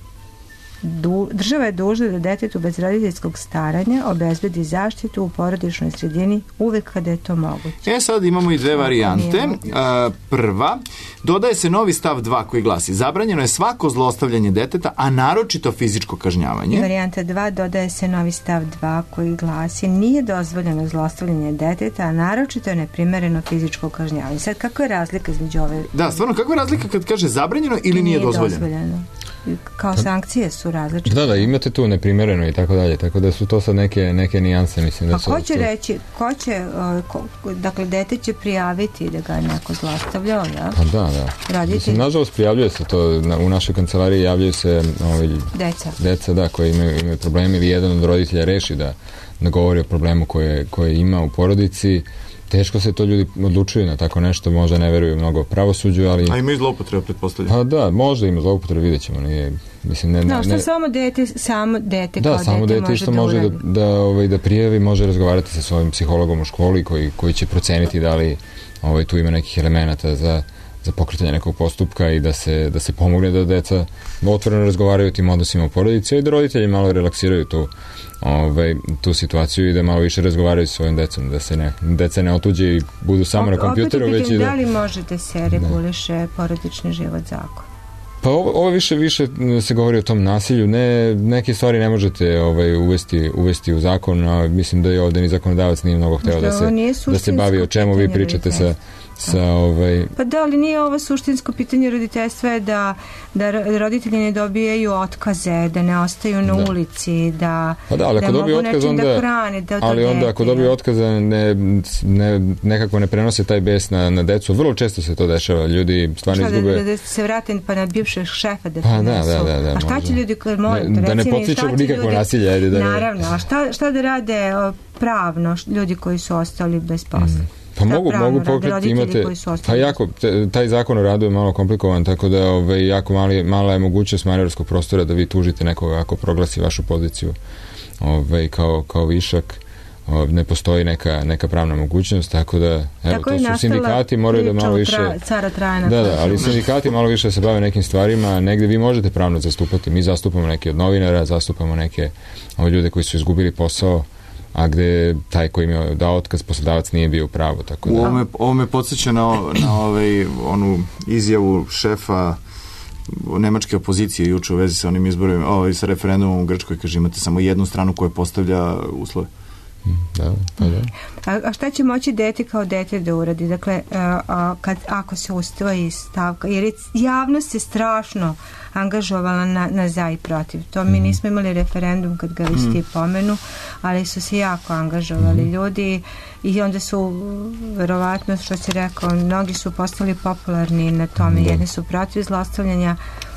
Du, država je dužna da detetu bez roditeljskog staranja obezbedi zaštitu u porodičnoj sredini uvek kada je to moguće. E sad imamo i dve varijante. A, prva, dodaje se novi stav dva koji glasi: zabranjeno je svako zlostavljanje deteta, a naročito fizičko kažnjavanje. I varijanta dva, dodaje se novi stav dva koji glasi: nije dozvoljeno zlostavljanje deteta, a naročito je neprimereno fizičko kažnjavanje. Sad, kako je razlika između ove? Da, stvarno, kako je razlika kad kaže zabranjeno ili nije, nije dozvoljeno? dozvoljeno? Kao sankcije su različite. Da, da, imate tu neprimereno i tako dalje, tako da su to sad neke, neke nijanse, mislim da pa su... A ko će to... reći, ko će, uh, ko, dakle, dete će prijaviti da ga je neko zlostavljao, ja? Pa da, da. Roditelj... Mislim, nažalost, prijavljuje se to, na, u našoj kancelariji javljaju se ovi, deca. deca, da, koji imaju, imaju probleme ili jedan od roditelja reši da, da govori o problemu koje, koje ima u porodici. Teško se to ljudi odlučuju na tako nešto, možda ne veruju mnogo pravosuđu, ali... A ima i zloupotreba, pretpostavljam. Pa da, možda ima zloupotreba, vidjet ćemo. Nije, mislim, ne, no, što ne, samo dete, samo dete da, kao samo dete, dete može isto da može uradi. da, da, ovaj, da prijavi, može razgovarati sa svojim psihologom u školi koji, koji će proceniti da li ovaj, tu ima nekih elemenata za, za pokretanje nekog postupka i da se, da se pomogne da deca otvoreno razgovaraju o tim odnosima u porodici i da roditelji malo relaksiraju tu Ove, tu situaciju i da malo više razgovaraju sa svojim decom, da se ne, deca ne otuđe i budu samo o, na kompjuteru. Opet već i da... da li možete se reguliše porodični život zakon? Pa ovo, ovo više više se govori o tom nasilju. Ne, neke stvari ne možete ovaj, uvesti, uvesti u zakon, a mislim da je ovdje ni zakonodavac nije mnogo hteo da se, da se bavi o čemu vi pričate sa sa ovaj... Pa da, ali nije ovo suštinsko pitanje roditeljstva je da, da roditelji ne dobijaju otkaze, da ne ostaju na da. ulici, da, pa da, ali da ako mogu otkaz, nečim onda, da hrane, da ali onda dete, ako dobiju otkaze ne, ne, nekako ne prenose taj bes na, na decu, vrlo često se to dešava, ljudi stvarno šta, izgube... Da, da se vratim pa na bivšeg šefa da pa, prenesu. Da, da, da, da, a šta možda. će ljudi koji moraju ne, da ne potičemo nikakvo nasilje, ajde, da naravno, a šta, šta da rade pravno ljudi koji su ostali bez posla? Mm. Pa mogu, mogu pokreti, imate, pa jako, taj zakon o radu je malo komplikovan, tako da ove, jako mali, mala je mogućnost manevarskog prostora da vi tužite nekoga ako proglasi vašu poziciju ove, kao, kao višak. o, ne postoji neka, neka pravna mogućnost, tako da evo, tako to su sindikati moraju da malo više tra, cara Trajana. Da, da, ali sindikati malo više se bave nekim stvarima, negde vi možete pravno zastupati, mi zastupamo neke od novinara, zastupamo neke ove ljude koji su izgubili posao, a gde taj koji im je dao otkaz, poslodavac nije bio u pravu. Tako da. U ovome, ovo me podsjeća na, na ovaj, onu izjavu šefa nemačke opozicije juče u vezi sa onim izborima, ovaj, sa referendumom u Grčkoj, kaže imate samo jednu stranu koja postavlja uslove. Da, pa da. A, a šta će moći dete kao dete da uradi? Dakle, a, a, kad, ako se usvoji stavka, jer je javnost se strašno angažovala na, na za i protiv. To mi nismo imali referendum kad ga već ti pomenu, ali su se jako angažovali mm. ljudi i onda su, verovatno, što si rekao, mnogi su postali popularni na tome. Da. Jedni su protiv zlostavljanja,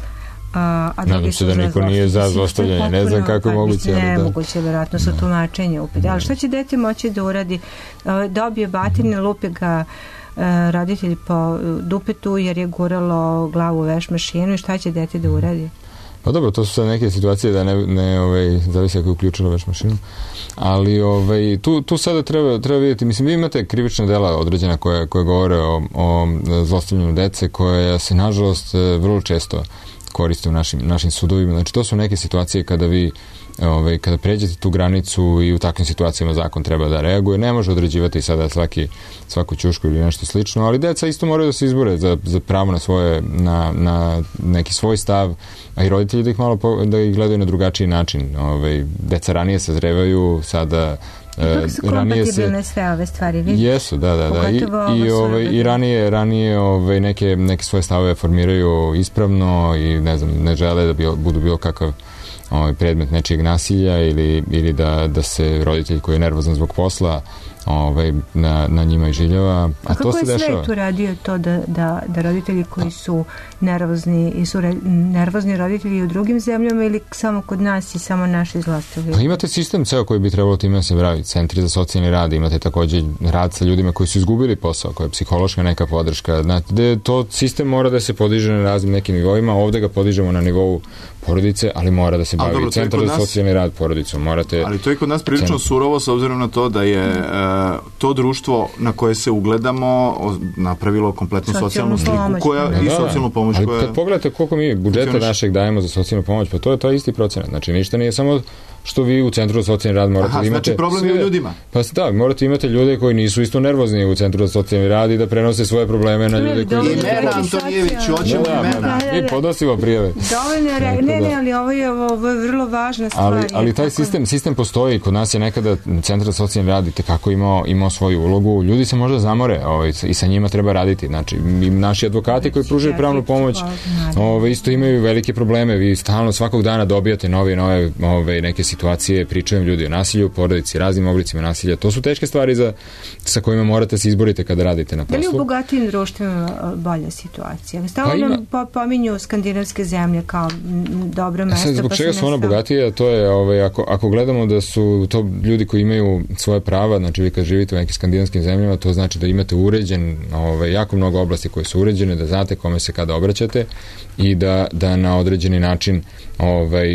a, a nadam se da niko nije za zlostavljanje, ne znam kako je moguće. Ne, da. moguće, verovatno su tumačenje upite. Ali šta će dete moći da uradi? Dobije batine, lupe ga roditelj po dupetu jer je guralo glavu u veš mašinu i šta će dete da uradi? Pa dobro, to su sad neke situacije da ne, ne ovaj, zavisi ako je uključila veš mašinu, ali ovaj, tu, tu sada treba, treba vidjeti, mislim, vi imate krivična dela određena koje, koje govore o, o zlostavljanju dece, koje se nažalost vrlo često koriste u našim, našim sudovima. Znači, to su neke situacije kada vi Ove, kada pređete tu granicu i u takvim situacijama zakon treba da reaguje, ne može određivati sada svaki, svaku ćušku ili nešto slično, ali deca isto moraju da se izbore za, za pravo na svoje, na, na neki svoj stav, a i roditelji da ih malo po, da ih gledaju na drugačiji način. Ove, deca ranije se zrevaju, sada Ipak su kompatibilne sve ove stvari, vidiš? Jesu, da, da, da. I, i, ovaj, i ranije, ranije ovaj, neke, neke svoje stavove formiraju ispravno i ne znam, ne žele da bio, budu bilo kakav ovaj, predmet nečijeg nasilja ili, ili da, da se roditelj koji je nervozan zbog posla ovaj, na, na njima i žiljava. A, a to se dešava. Kako je svet uradio to da, da, da roditelji koji su nervozni i su re, nervozni roditelji u drugim zemljama ili samo kod nas i samo naši zlostavljaju? Pa imate sistem ceo koji bi trebalo time da se bavi. Centri za socijalni rad, imate takođe rad sa ljudima koji su izgubili posao, koja je psihološka neka podrška. Znate, to sistem mora da se podiže na raznim nekim nivoima, ovde ga podižemo na nivou porodice, ali mora da se bavi dobro, centar za nas, socijalni rad porodicom. Morate ali to je kod nas prilično centar. Surovo s obzirom na to da je uh, to društvo na koje se ugledamo napravilo kompletnu socijalnu, socijalnu sliku koja, da, i socijalnu pomoć ali koja... kad pogledate koliko mi budžeta našeg dajemo za socijalnu pomoć, pa to je to isti procenat. Znači ništa nije samo što vi u centru za socijalni rad morate Aha, da imate... znači problem je u ljudima. Pa da, morate imati ljude koji nisu isto nervozni u centru za socijalni rad i da prenose svoje probleme na ljude koji... Imena, Antonijević, hoćemo imena. Mi podnosimo prijave. Dovoljno, ne, ne, ali ovo je, ovo je vrlo važna stvar. Ali, ali taj sistem, sistem postoji. Kod nas je nekada centar za socijalni rad i tekako imao, imao svoju ulogu. Ljudi se možda zamore ovaj, i sa njima treba raditi. Znači, naši advokati koji pružaju pravnu pomoć ovaj, isto imaju velike probleme. Vi stalno svakog dana dobijate nove nove ovaj, neke situacije, pričaju ljudi o nasilju, porodici, raznim oblicima nasilja. To su teške stvari za, sa kojima morate se izboriti kada radite na poslu. Je li u bogatijim društvima bolja situacija? Stalno nam po, pominju skandinavske zemlje kao dobro mesto. Sad, zbog pa čega su ona bogatije, to je, ovaj, ako, ako gledamo da su to ljudi koji imaju svoje prava, znači vi kad živite u nekim skandinavskim zemljama, to znači da imate uređen, ovaj, jako mnogo oblasti koje su uređene, da znate kome se kada obraćate i da, da na određeni način ovaj,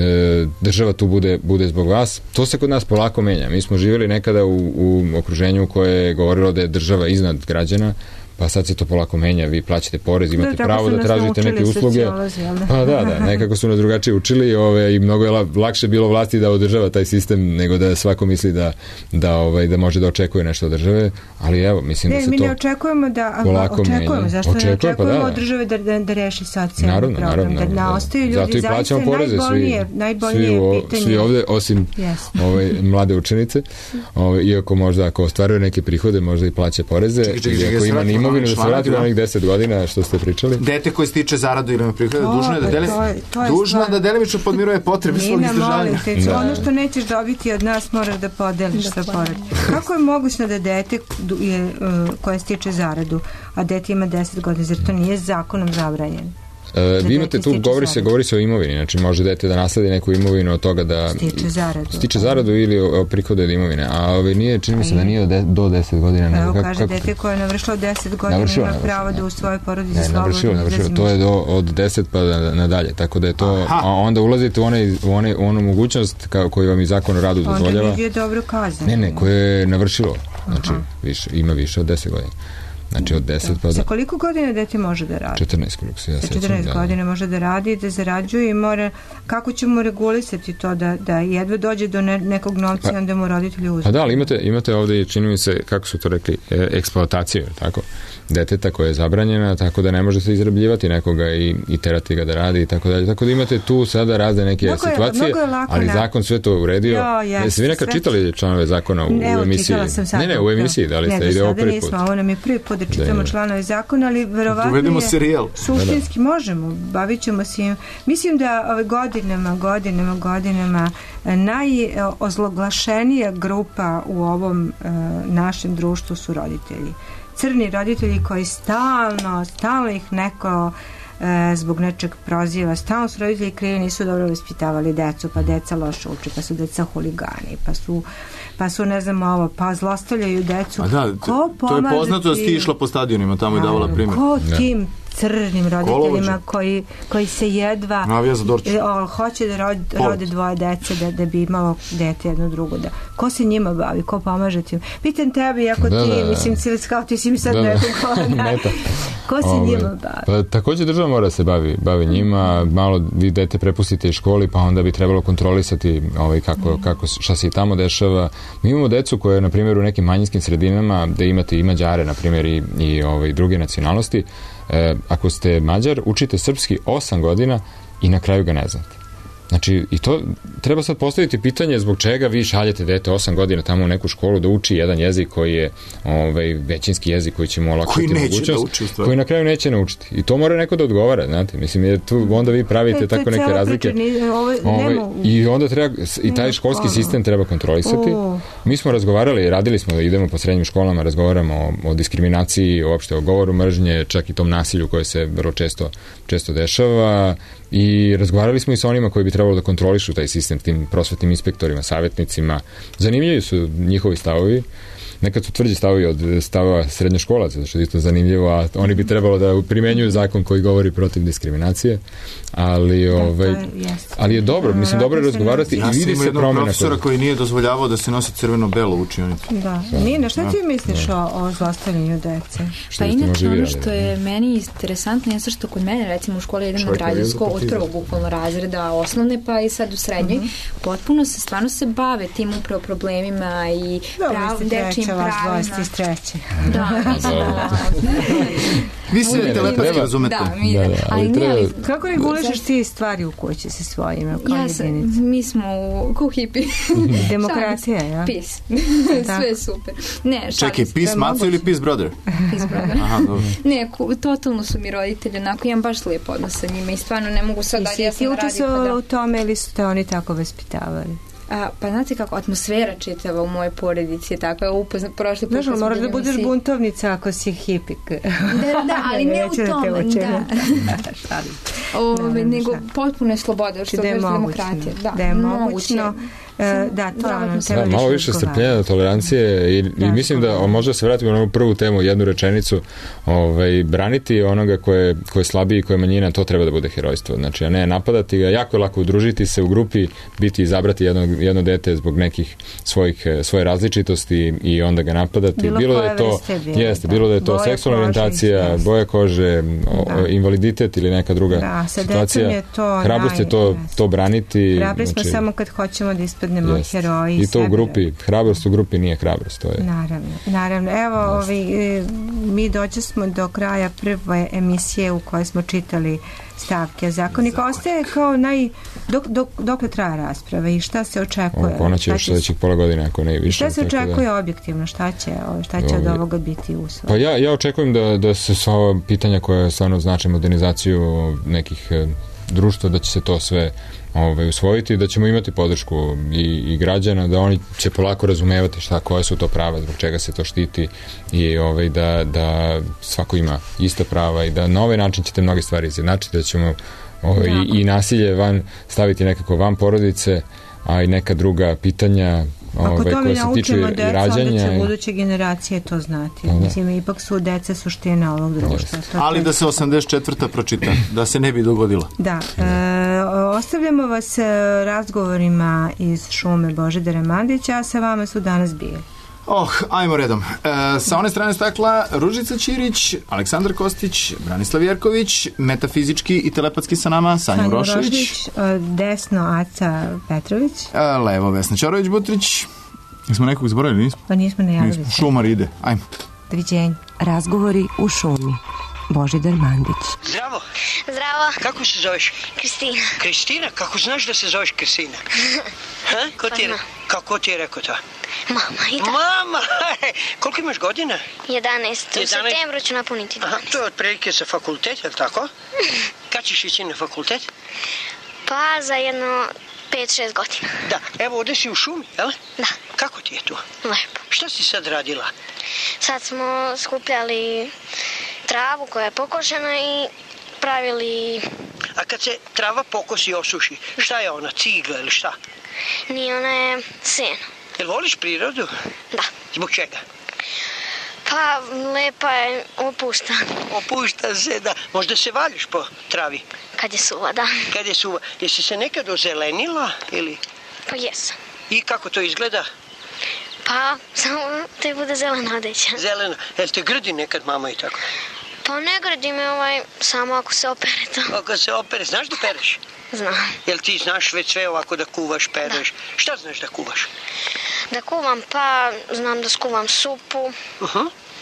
država tu bude, bude zbog vas. To se kod nas polako menja. Mi smo živjeli nekada u, u okruženju koje je govorilo da je država iznad građana, pa sad se to polako menja, vi plaćate porez, imate da, pravo da tražite neke usluge. Pa da, da, nekako su nas drugačije učili ove, i mnogo je lakše bilo vlasti da održava taj sistem nego da svako misli da, da, ovaj, da može da očekuje nešto od države, ali evo, mislim ne, da se mi to ne očekujemo da, polako očekujemo, menja. Zašto Očekuje, ne očekujemo pa da, da. od države da, da, da reši socijalni naravno, problem, naravno, da naostaju ljudi zato i plaćamo poreze, svi, najbolnije svi, pitanje. Svi ovde, osim yes. ove, mlade učenice, ove, iako možda ako ostvaruje neke prihode, možda i plaća poreze, čekaj, čekaj, i ako ima ni imovinu da se vrati na onih deset godina što ste pričali. Dete koje stiče zaradu ili ima prihode, dužno je da deli, dužno da delimično podmiruje potrebe svog izdržavanja. Da. Ono što nećeš dobiti od nas moraš da podeliš da sa porodicom. Kako je moguće da dete je, uh, koje stiče zaradu, a dete ima deset godina, zar to nije zakonom zabranjeno? Uh, vi imate tu, govori se, govori se o imovini, znači može dete da nasledi neku imovinu od toga da stiče zaradu, stiče zaradu ili o, o prihode od imovine, a ovaj nije, čini mi se da nije de, do deset godina. Evo kako, kaže, kako, dete koje je navršilo deset godina navršilo, ima navršilo, pravo da u svojoj porodici ne, slobodno navršilo, navršilo, to je do, od deset pa nadalje, tako da je to, Aha. a onda ulazite u, one, u, one, u onu mogućnost kao, koju vam i zakon o radu dozvoljava. Onda nije dobro kazano. Ne, ne, koje je navršilo, znači više, ima više od deset godina. Znači od deset pa da... Sa koliko godina dete može da radi? četrnaest koliko se ja sećam. četrnaest godina može da radi, da zarađuje i mora, kako ćemo regulisati to da, da jedva dođe do ne, nekog novca i pa, onda mu roditelji uzme? Pa da, ali imate, imate ovde, čini mi se, kako su to rekli, e, eksploataciju, tako? Deteta koja je zabranjena, tako da ne možete izrabljivati nekoga i, i terati ga da radi i tako dalje. Tako da imate tu sada razne neke mnogo situacije, je, je ali zakon sve to uredio. Jo, jeste vi nekad sve... čitali članove zakona u, ne, u emisiji? Ne, ne, u emisiji, da li ste, ne, ide ovo prvi put? Nismo, ovo nam je prvi put da čitamo da, članove zakona, ali verovatno je serijal. Suštinski možemo, bavit ćemo se im. Mislim da ove godinama, godinama, godinama najozloglašenija grupa u ovom uh, našem društvu su roditelji. Crni roditelji koji stalno, stalno ih neko e, zbog nečeg proziva, stalno su roditelji krivi, nisu dobro vaspitavali decu, pa deca loše uče, pa su deca huligani, pa su, pa su ne znam ovo, pa zlostavljaju decu. A da, ko to je poznato da si išla po stadionima, tamo je davala primjer. Ko tim crnim roditeljima koji, koji se jedva o, hoće da rod, rode dvoje dece da, da bi imalo dete jedno drugo da. Ko se njima bavi, ko pomaže tim? Pitan tebi, ako da, ti, da, mislim, cijeli kao ti si mi sad da, nekog ko se Ove, njima bavi? Pa, također država mora se bavi, bavi njima, malo vi dete prepustite iz školi, pa onda bi trebalo kontrolisati ovaj, kako, kako, šta se i tamo dešava. Mi imamo decu koje, na primjer, u nekim manjinskim sredinama, da imate i Mađare, na primjer, i, i ovaj, druge nacionalnosti. E, ako ste Mađar, učite srpski osam godina i na kraju ga ne znate. Znači, i to treba sad postaviti pitanje zbog čega vi šaljete dete osam godina tamo u neku školu da uči jedan jezik koji je ovaj, većinski jezik koji će mu olakšati mogućnost, da uči, koji na kraju neće naučiti. I to mora neko da odgovara, znate. Mislim, jer tu onda vi pravite e, tako neke razlike. Priča, ovo, ovaj, I onda treba, i taj školski sistem treba kontrolisati. Oh. Mi smo razgovarali, radili smo da idemo po srednjim školama, razgovaramo o, o diskriminaciji, uopšte o govoru mržnje, čak i tom nasilju koje se vrlo često, često dešava. I razgovarali smo i sa onima koji bi trebalo da kontrolišu taj sistem, tim prosvetnim inspektorima, savjetnicima. Zanimljivi su njihovi stavovi. Nekad su tvrđi stavovi od stavova srednjoškolaca, zato što je to zanimljivo, a oni bi trebalo da primenjuju zakon koji govori protiv diskriminacije. Ali, ovaj, ali je dobro, mislim, dobro je razgovarati i vidi se promjena. Ja sam imao jednog profesora koji nije dozvoljavao da se nosi crveno-belo u učionici. Da. Nina, šta ti misliš o, o zlostavljanju dece? Pa inače, ono što je meni interesantno je što kod mene, recimo u školi idem na građansko od prvog bukvalno razreda osnovne, pa i sad u srednjoj, potpuno se, stvarno se bave tim upravo problemima i dečijim pravima. Vas treće. Da, mislim da... Vi se telepatski razumete. Da, mi da. Ali ne, kako regulišeš ti stvari u kući sa svojim? Ja sam, mi smo u, ko hipi. Demokracija, ja? Peace. Sve je super. Ne, čekaj, Peace Maco ili Peace Brother? Peace Brother. Aha, dobro. Ne, totalno su mi roditelji, onako imam baš lijep odnos sa njima i stvarno ne mogu sad da ja sam radi. Ti učestvovala u tome ili su te oni tako vaspitavali? A, pa znate kako, atmosfera čitava u mojoj porodici je takva, upozna, prošli put... Znaš, moraš da budeš si... buntovnica ako si hipik. Da, da, ali ne u tome, da. Ove, nego potpuno je sloboda, što je demokratija. Da, da je mogućno. E, da, to da, nam treba da, malo više strpljenja, tolerancije i, da, i mislim da možda se vratimo na ovu prvu temu, jednu rečenicu, ovaj, braniti onoga koje, koje je slabiji, koje je manjina, to treba da bude herojstvo. Znači, a ne napadati ga, jako je lako udružiti se u grupi, biti izabrati jedno, jedno dete zbog nekih svojih, svoje različitosti i onda ga napadati. Bilo, bilo da je to, bili, jeste, da. bilo da je to boja seksualna orijentacija, boja kože, o, invaliditet ili neka druga da, situacija. Je to hrabrost naj... je to, to braniti. Hrabri smo znači, samo kad hoćemo da ispadnemo Yes. heroji. I to u grupi, hrabrost u grupi nije hrabrost. To je. Naravno, naravno. Evo, yes. ovi, mi dođe smo do kraja prve emisije u kojoj smo čitali stavke zakonika. Ostaje kao naj... Dok, dok, dokle traja rasprava i šta se očekuje? Ona će još sljedećih pola godine, ako ne i više. Šta se očekuje da... objektivno? Šta će, šta će od ovoga biti usvojeno? Pa ja, ja očekujem da, da se sva ova pitanja koja stvarno znače modernizaciju nekih društva da će se to sve ovaj, usvojiti i da ćemo imati podršku i, i građana, da oni će polako razumevati šta, koje su to prava, zbog čega se to štiti i ovaj, da, da svako ima ista prava i da na ovaj način ćete mnoge stvari izjednačiti, da ćemo ovaj, i, i nasilje van, staviti nekako van porodice, a i neka druga pitanja Ako to mi naučimo deca, onda će i... buduće generacije to znati. Mislim, ipak su deca suština ovog društva. Ali da se osamdeset četvrta pročita, da se ne bi dogodilo. Da. E, ostavljamo vas razgovorima iz šume Božidara Mandića, a sa vama su danas bili. Oh, ajmo redom. E, sa one strane stakla Ružica Ćirić, Aleksandar Kostić, Branislav Jerković, metafizički i telepatski sa nama Sanja Urošević, desno Aca Petrović, e, levo Vesna Ćorović-Butrić. Nismo nekog zborili, nismo? Pa nismo najavili. Nismo. Šumar ide, ajmo. Doviđenja. Razgovori u šumi. Božidar Mandić. Zdravo. Zdravo. Kako se zoveš? Kristina. Kristina? Kako znaš da se zoveš Kristina? Ha? Ko ti je, kako ti je rekao to? Mama i tako. Mama! Koliko imaš godina? jedanaest. U septembru ću napuniti dvanaest. Aha, to je otprilike za fakultet, je li tako? Kad ćeš ići na fakultet? Pa za jedno pet šest godina. Da, evo ovdje si u šumi, jel? Da. Kako ti je tu? Lepo. Šta si sad radila? Sad smo skupljali travu koja je pokošena i pravili... A kad se trava pokosi i osuši, šta je ona, cigla ili šta? Nije, ona je seno. Jel voliš prirodu? Da. Zbog čega? Pa lepa je, opušta. Opušta se, da. Možda se vališ po travi? Kad je suva, da. Kad je suva. Jesi se nekad ozelenila ili? Pa jesam. I kako to izgleda? Pa, samo te bude zelena odeća. Zelena. Jel te grdi nekad mama i tako? Pa ne grdi me ovaj, samo ako se opere to. Ako se opere, znaš da pereš? Znam. Jel ti znaš već sve ovako da kuvaš, pereš? Da. Šta znaš da kuvaš? Da kuvam, pa znam da skuvam supu. Uh-huh.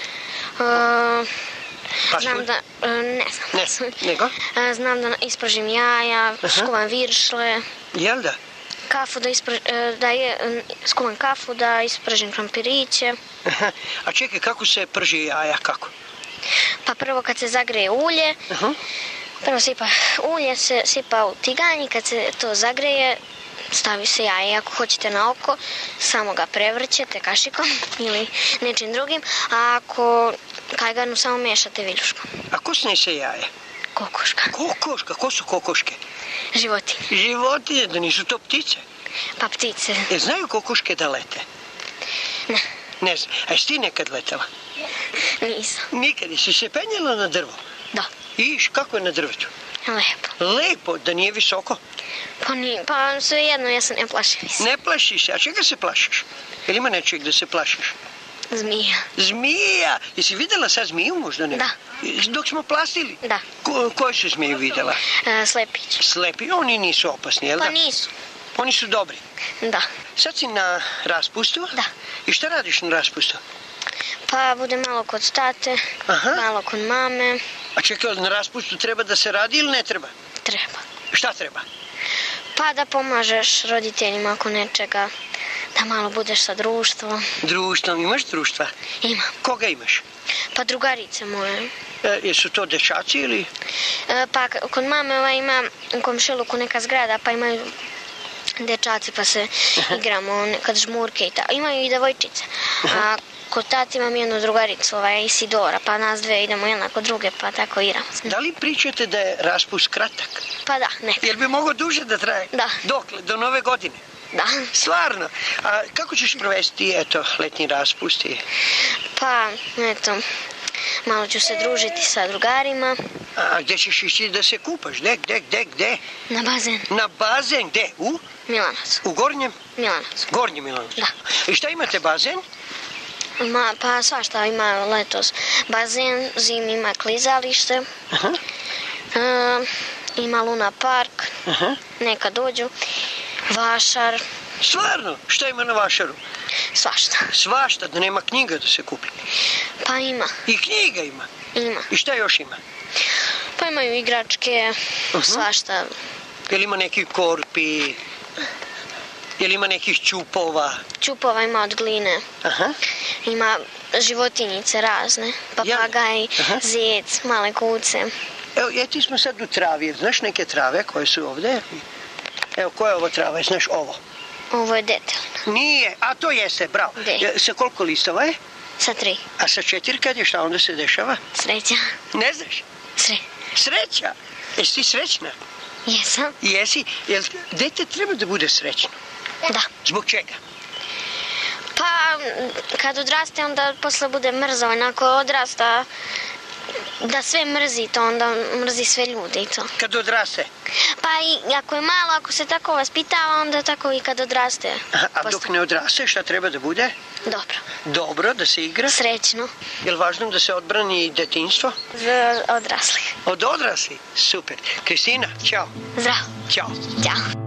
Uh, pa znam da, uh, ne znam. Ne, nego? Uh, znam da ispržim jaja, uh-huh. skuvam viršle. Jel da? Kafu da, ispra, da je, skuvam kafu, da ispržim krompiriće. Aha. A čekaj, kako se prži jaja, kako? Pa prvo kad se zagreje ulje, uh-huh. prvo sipa ulje, se sipa u tiganj i kad se to zagreje, stavi se jaje. Ako hoćete na oko, samo ga prevrćete kašikom ili nečim drugim, a ako kajganu samo miješate viljuškom. A ko snese jaje? Kokoška. Kokoška? Ko su kokoške? Životinje. Životinje, da nisu to ptice? Pa ptice. E, znaju kokoške da lete? Ne. Ne znam. A jesi ti nekad letela? Nisam. Nikad. Jesi se penjela na drvo? Da. Iš, kako je na drvetu? Lepo. Lepo, da nije visoko? Pa nije, pa sve jedno, ja se ne plašim. Ne plašiš se, a čega se plašiš? Jel ima nečeg da se plašiš? Zmija. Zmija! Jesi vidjela sad zmiju možda ne? Da. Dok smo plastili? Da. Ko, koju su zmiju vidjela? E, slepić. Slepi? Oni nisu opasni, jel da? Pa nisu. Oni su dobri? Da. Sad si na raspustu? Da. I šta radiš na raspustu? Pa budem malo kod tate, Aha. malo kod mame. A čekaj, na raspustu treba da se radi ili ne treba? Treba. Šta treba? Pa da pomažeš roditeljima ako nečega, da malo budeš sa društvom. Društvom? Imaš društva? Imam. Koga imaš? Pa drugarice moje. E, jesu to dečaci ili? E, pa kod mame ova ima u komšiluku neka zgrada, pa imaju dečaci pa se igramo nekad žmurke i tako. Imaju i devojčice. A kod tati imam jednu drugaricu, ovaj Isidora, pa nas dve idemo jedna kod druge, pa tako igramo. Da li pričate da je raspust kratak? Pa da, neka. Jer bi mogao duže da traje? Da. Dokle? Do nove godine? Da. Stvarno? A kako ćeš provesti, eto, letnji raspust? Pa, eto, malo ću se družiti sa drugarima. A gdje ćeš ići da se kupaš? Gde, gde, gde, gde? Na bazen. Na bazen? Gde? U? Milanac. U Gornjem? Milanac. Gornji Milanac? Da. I šta imate, bazen? Ma, pa svašta ima letos. Bazen, zim ima klizalište, Aha. E, ima Luna park, Aha. neka dođu, vašar. Stvarno? Šta ima na vašaru? Svašta. Svašta, da nema knjiga da se kupi? Pa ima. I knjiga ima? Ima. I šta još ima? Pa imaju igračke, uh-huh. svašta. Jel ima neki korpi? Jel ima nekih čupova? Čupova ima od gline. Aha. Ima životinjice razne. Papagaj, ja. Zec, male kuce. Evo, ja ti smo sad u travi. Znaš neke trave koje su ovde? Evo, koja je ovo trava? Znaš ovo? Ovo je detelina. Nije, a to jeste, bravo. De. Sa koliko listova je? Sa tri. A sa četiri kad je šta onda se dešava? Sreća. Ne znaš? Sre. Sreća? Jesi ti srećna? Jesam. Jesi? Jel dete treba da bude srećno? Da. Zbog čega? Pa, kad odraste, onda posle bude mrzo, onako odrasta da sve mrzi to, onda mrzi sve ljude i to. Kad odraste? Pa i ako je malo, ako se tako vaspitava, onda tako i kad odraste. Aha, a dok ne odraste, šta treba da bude? Dobro. Dobro, da se igra? Srećno. Je li važno da se odbrani detinjstvo? Od odraslih. Od odraslih? Super. Kristina, čao. Zdravo. Ćao. Ćao.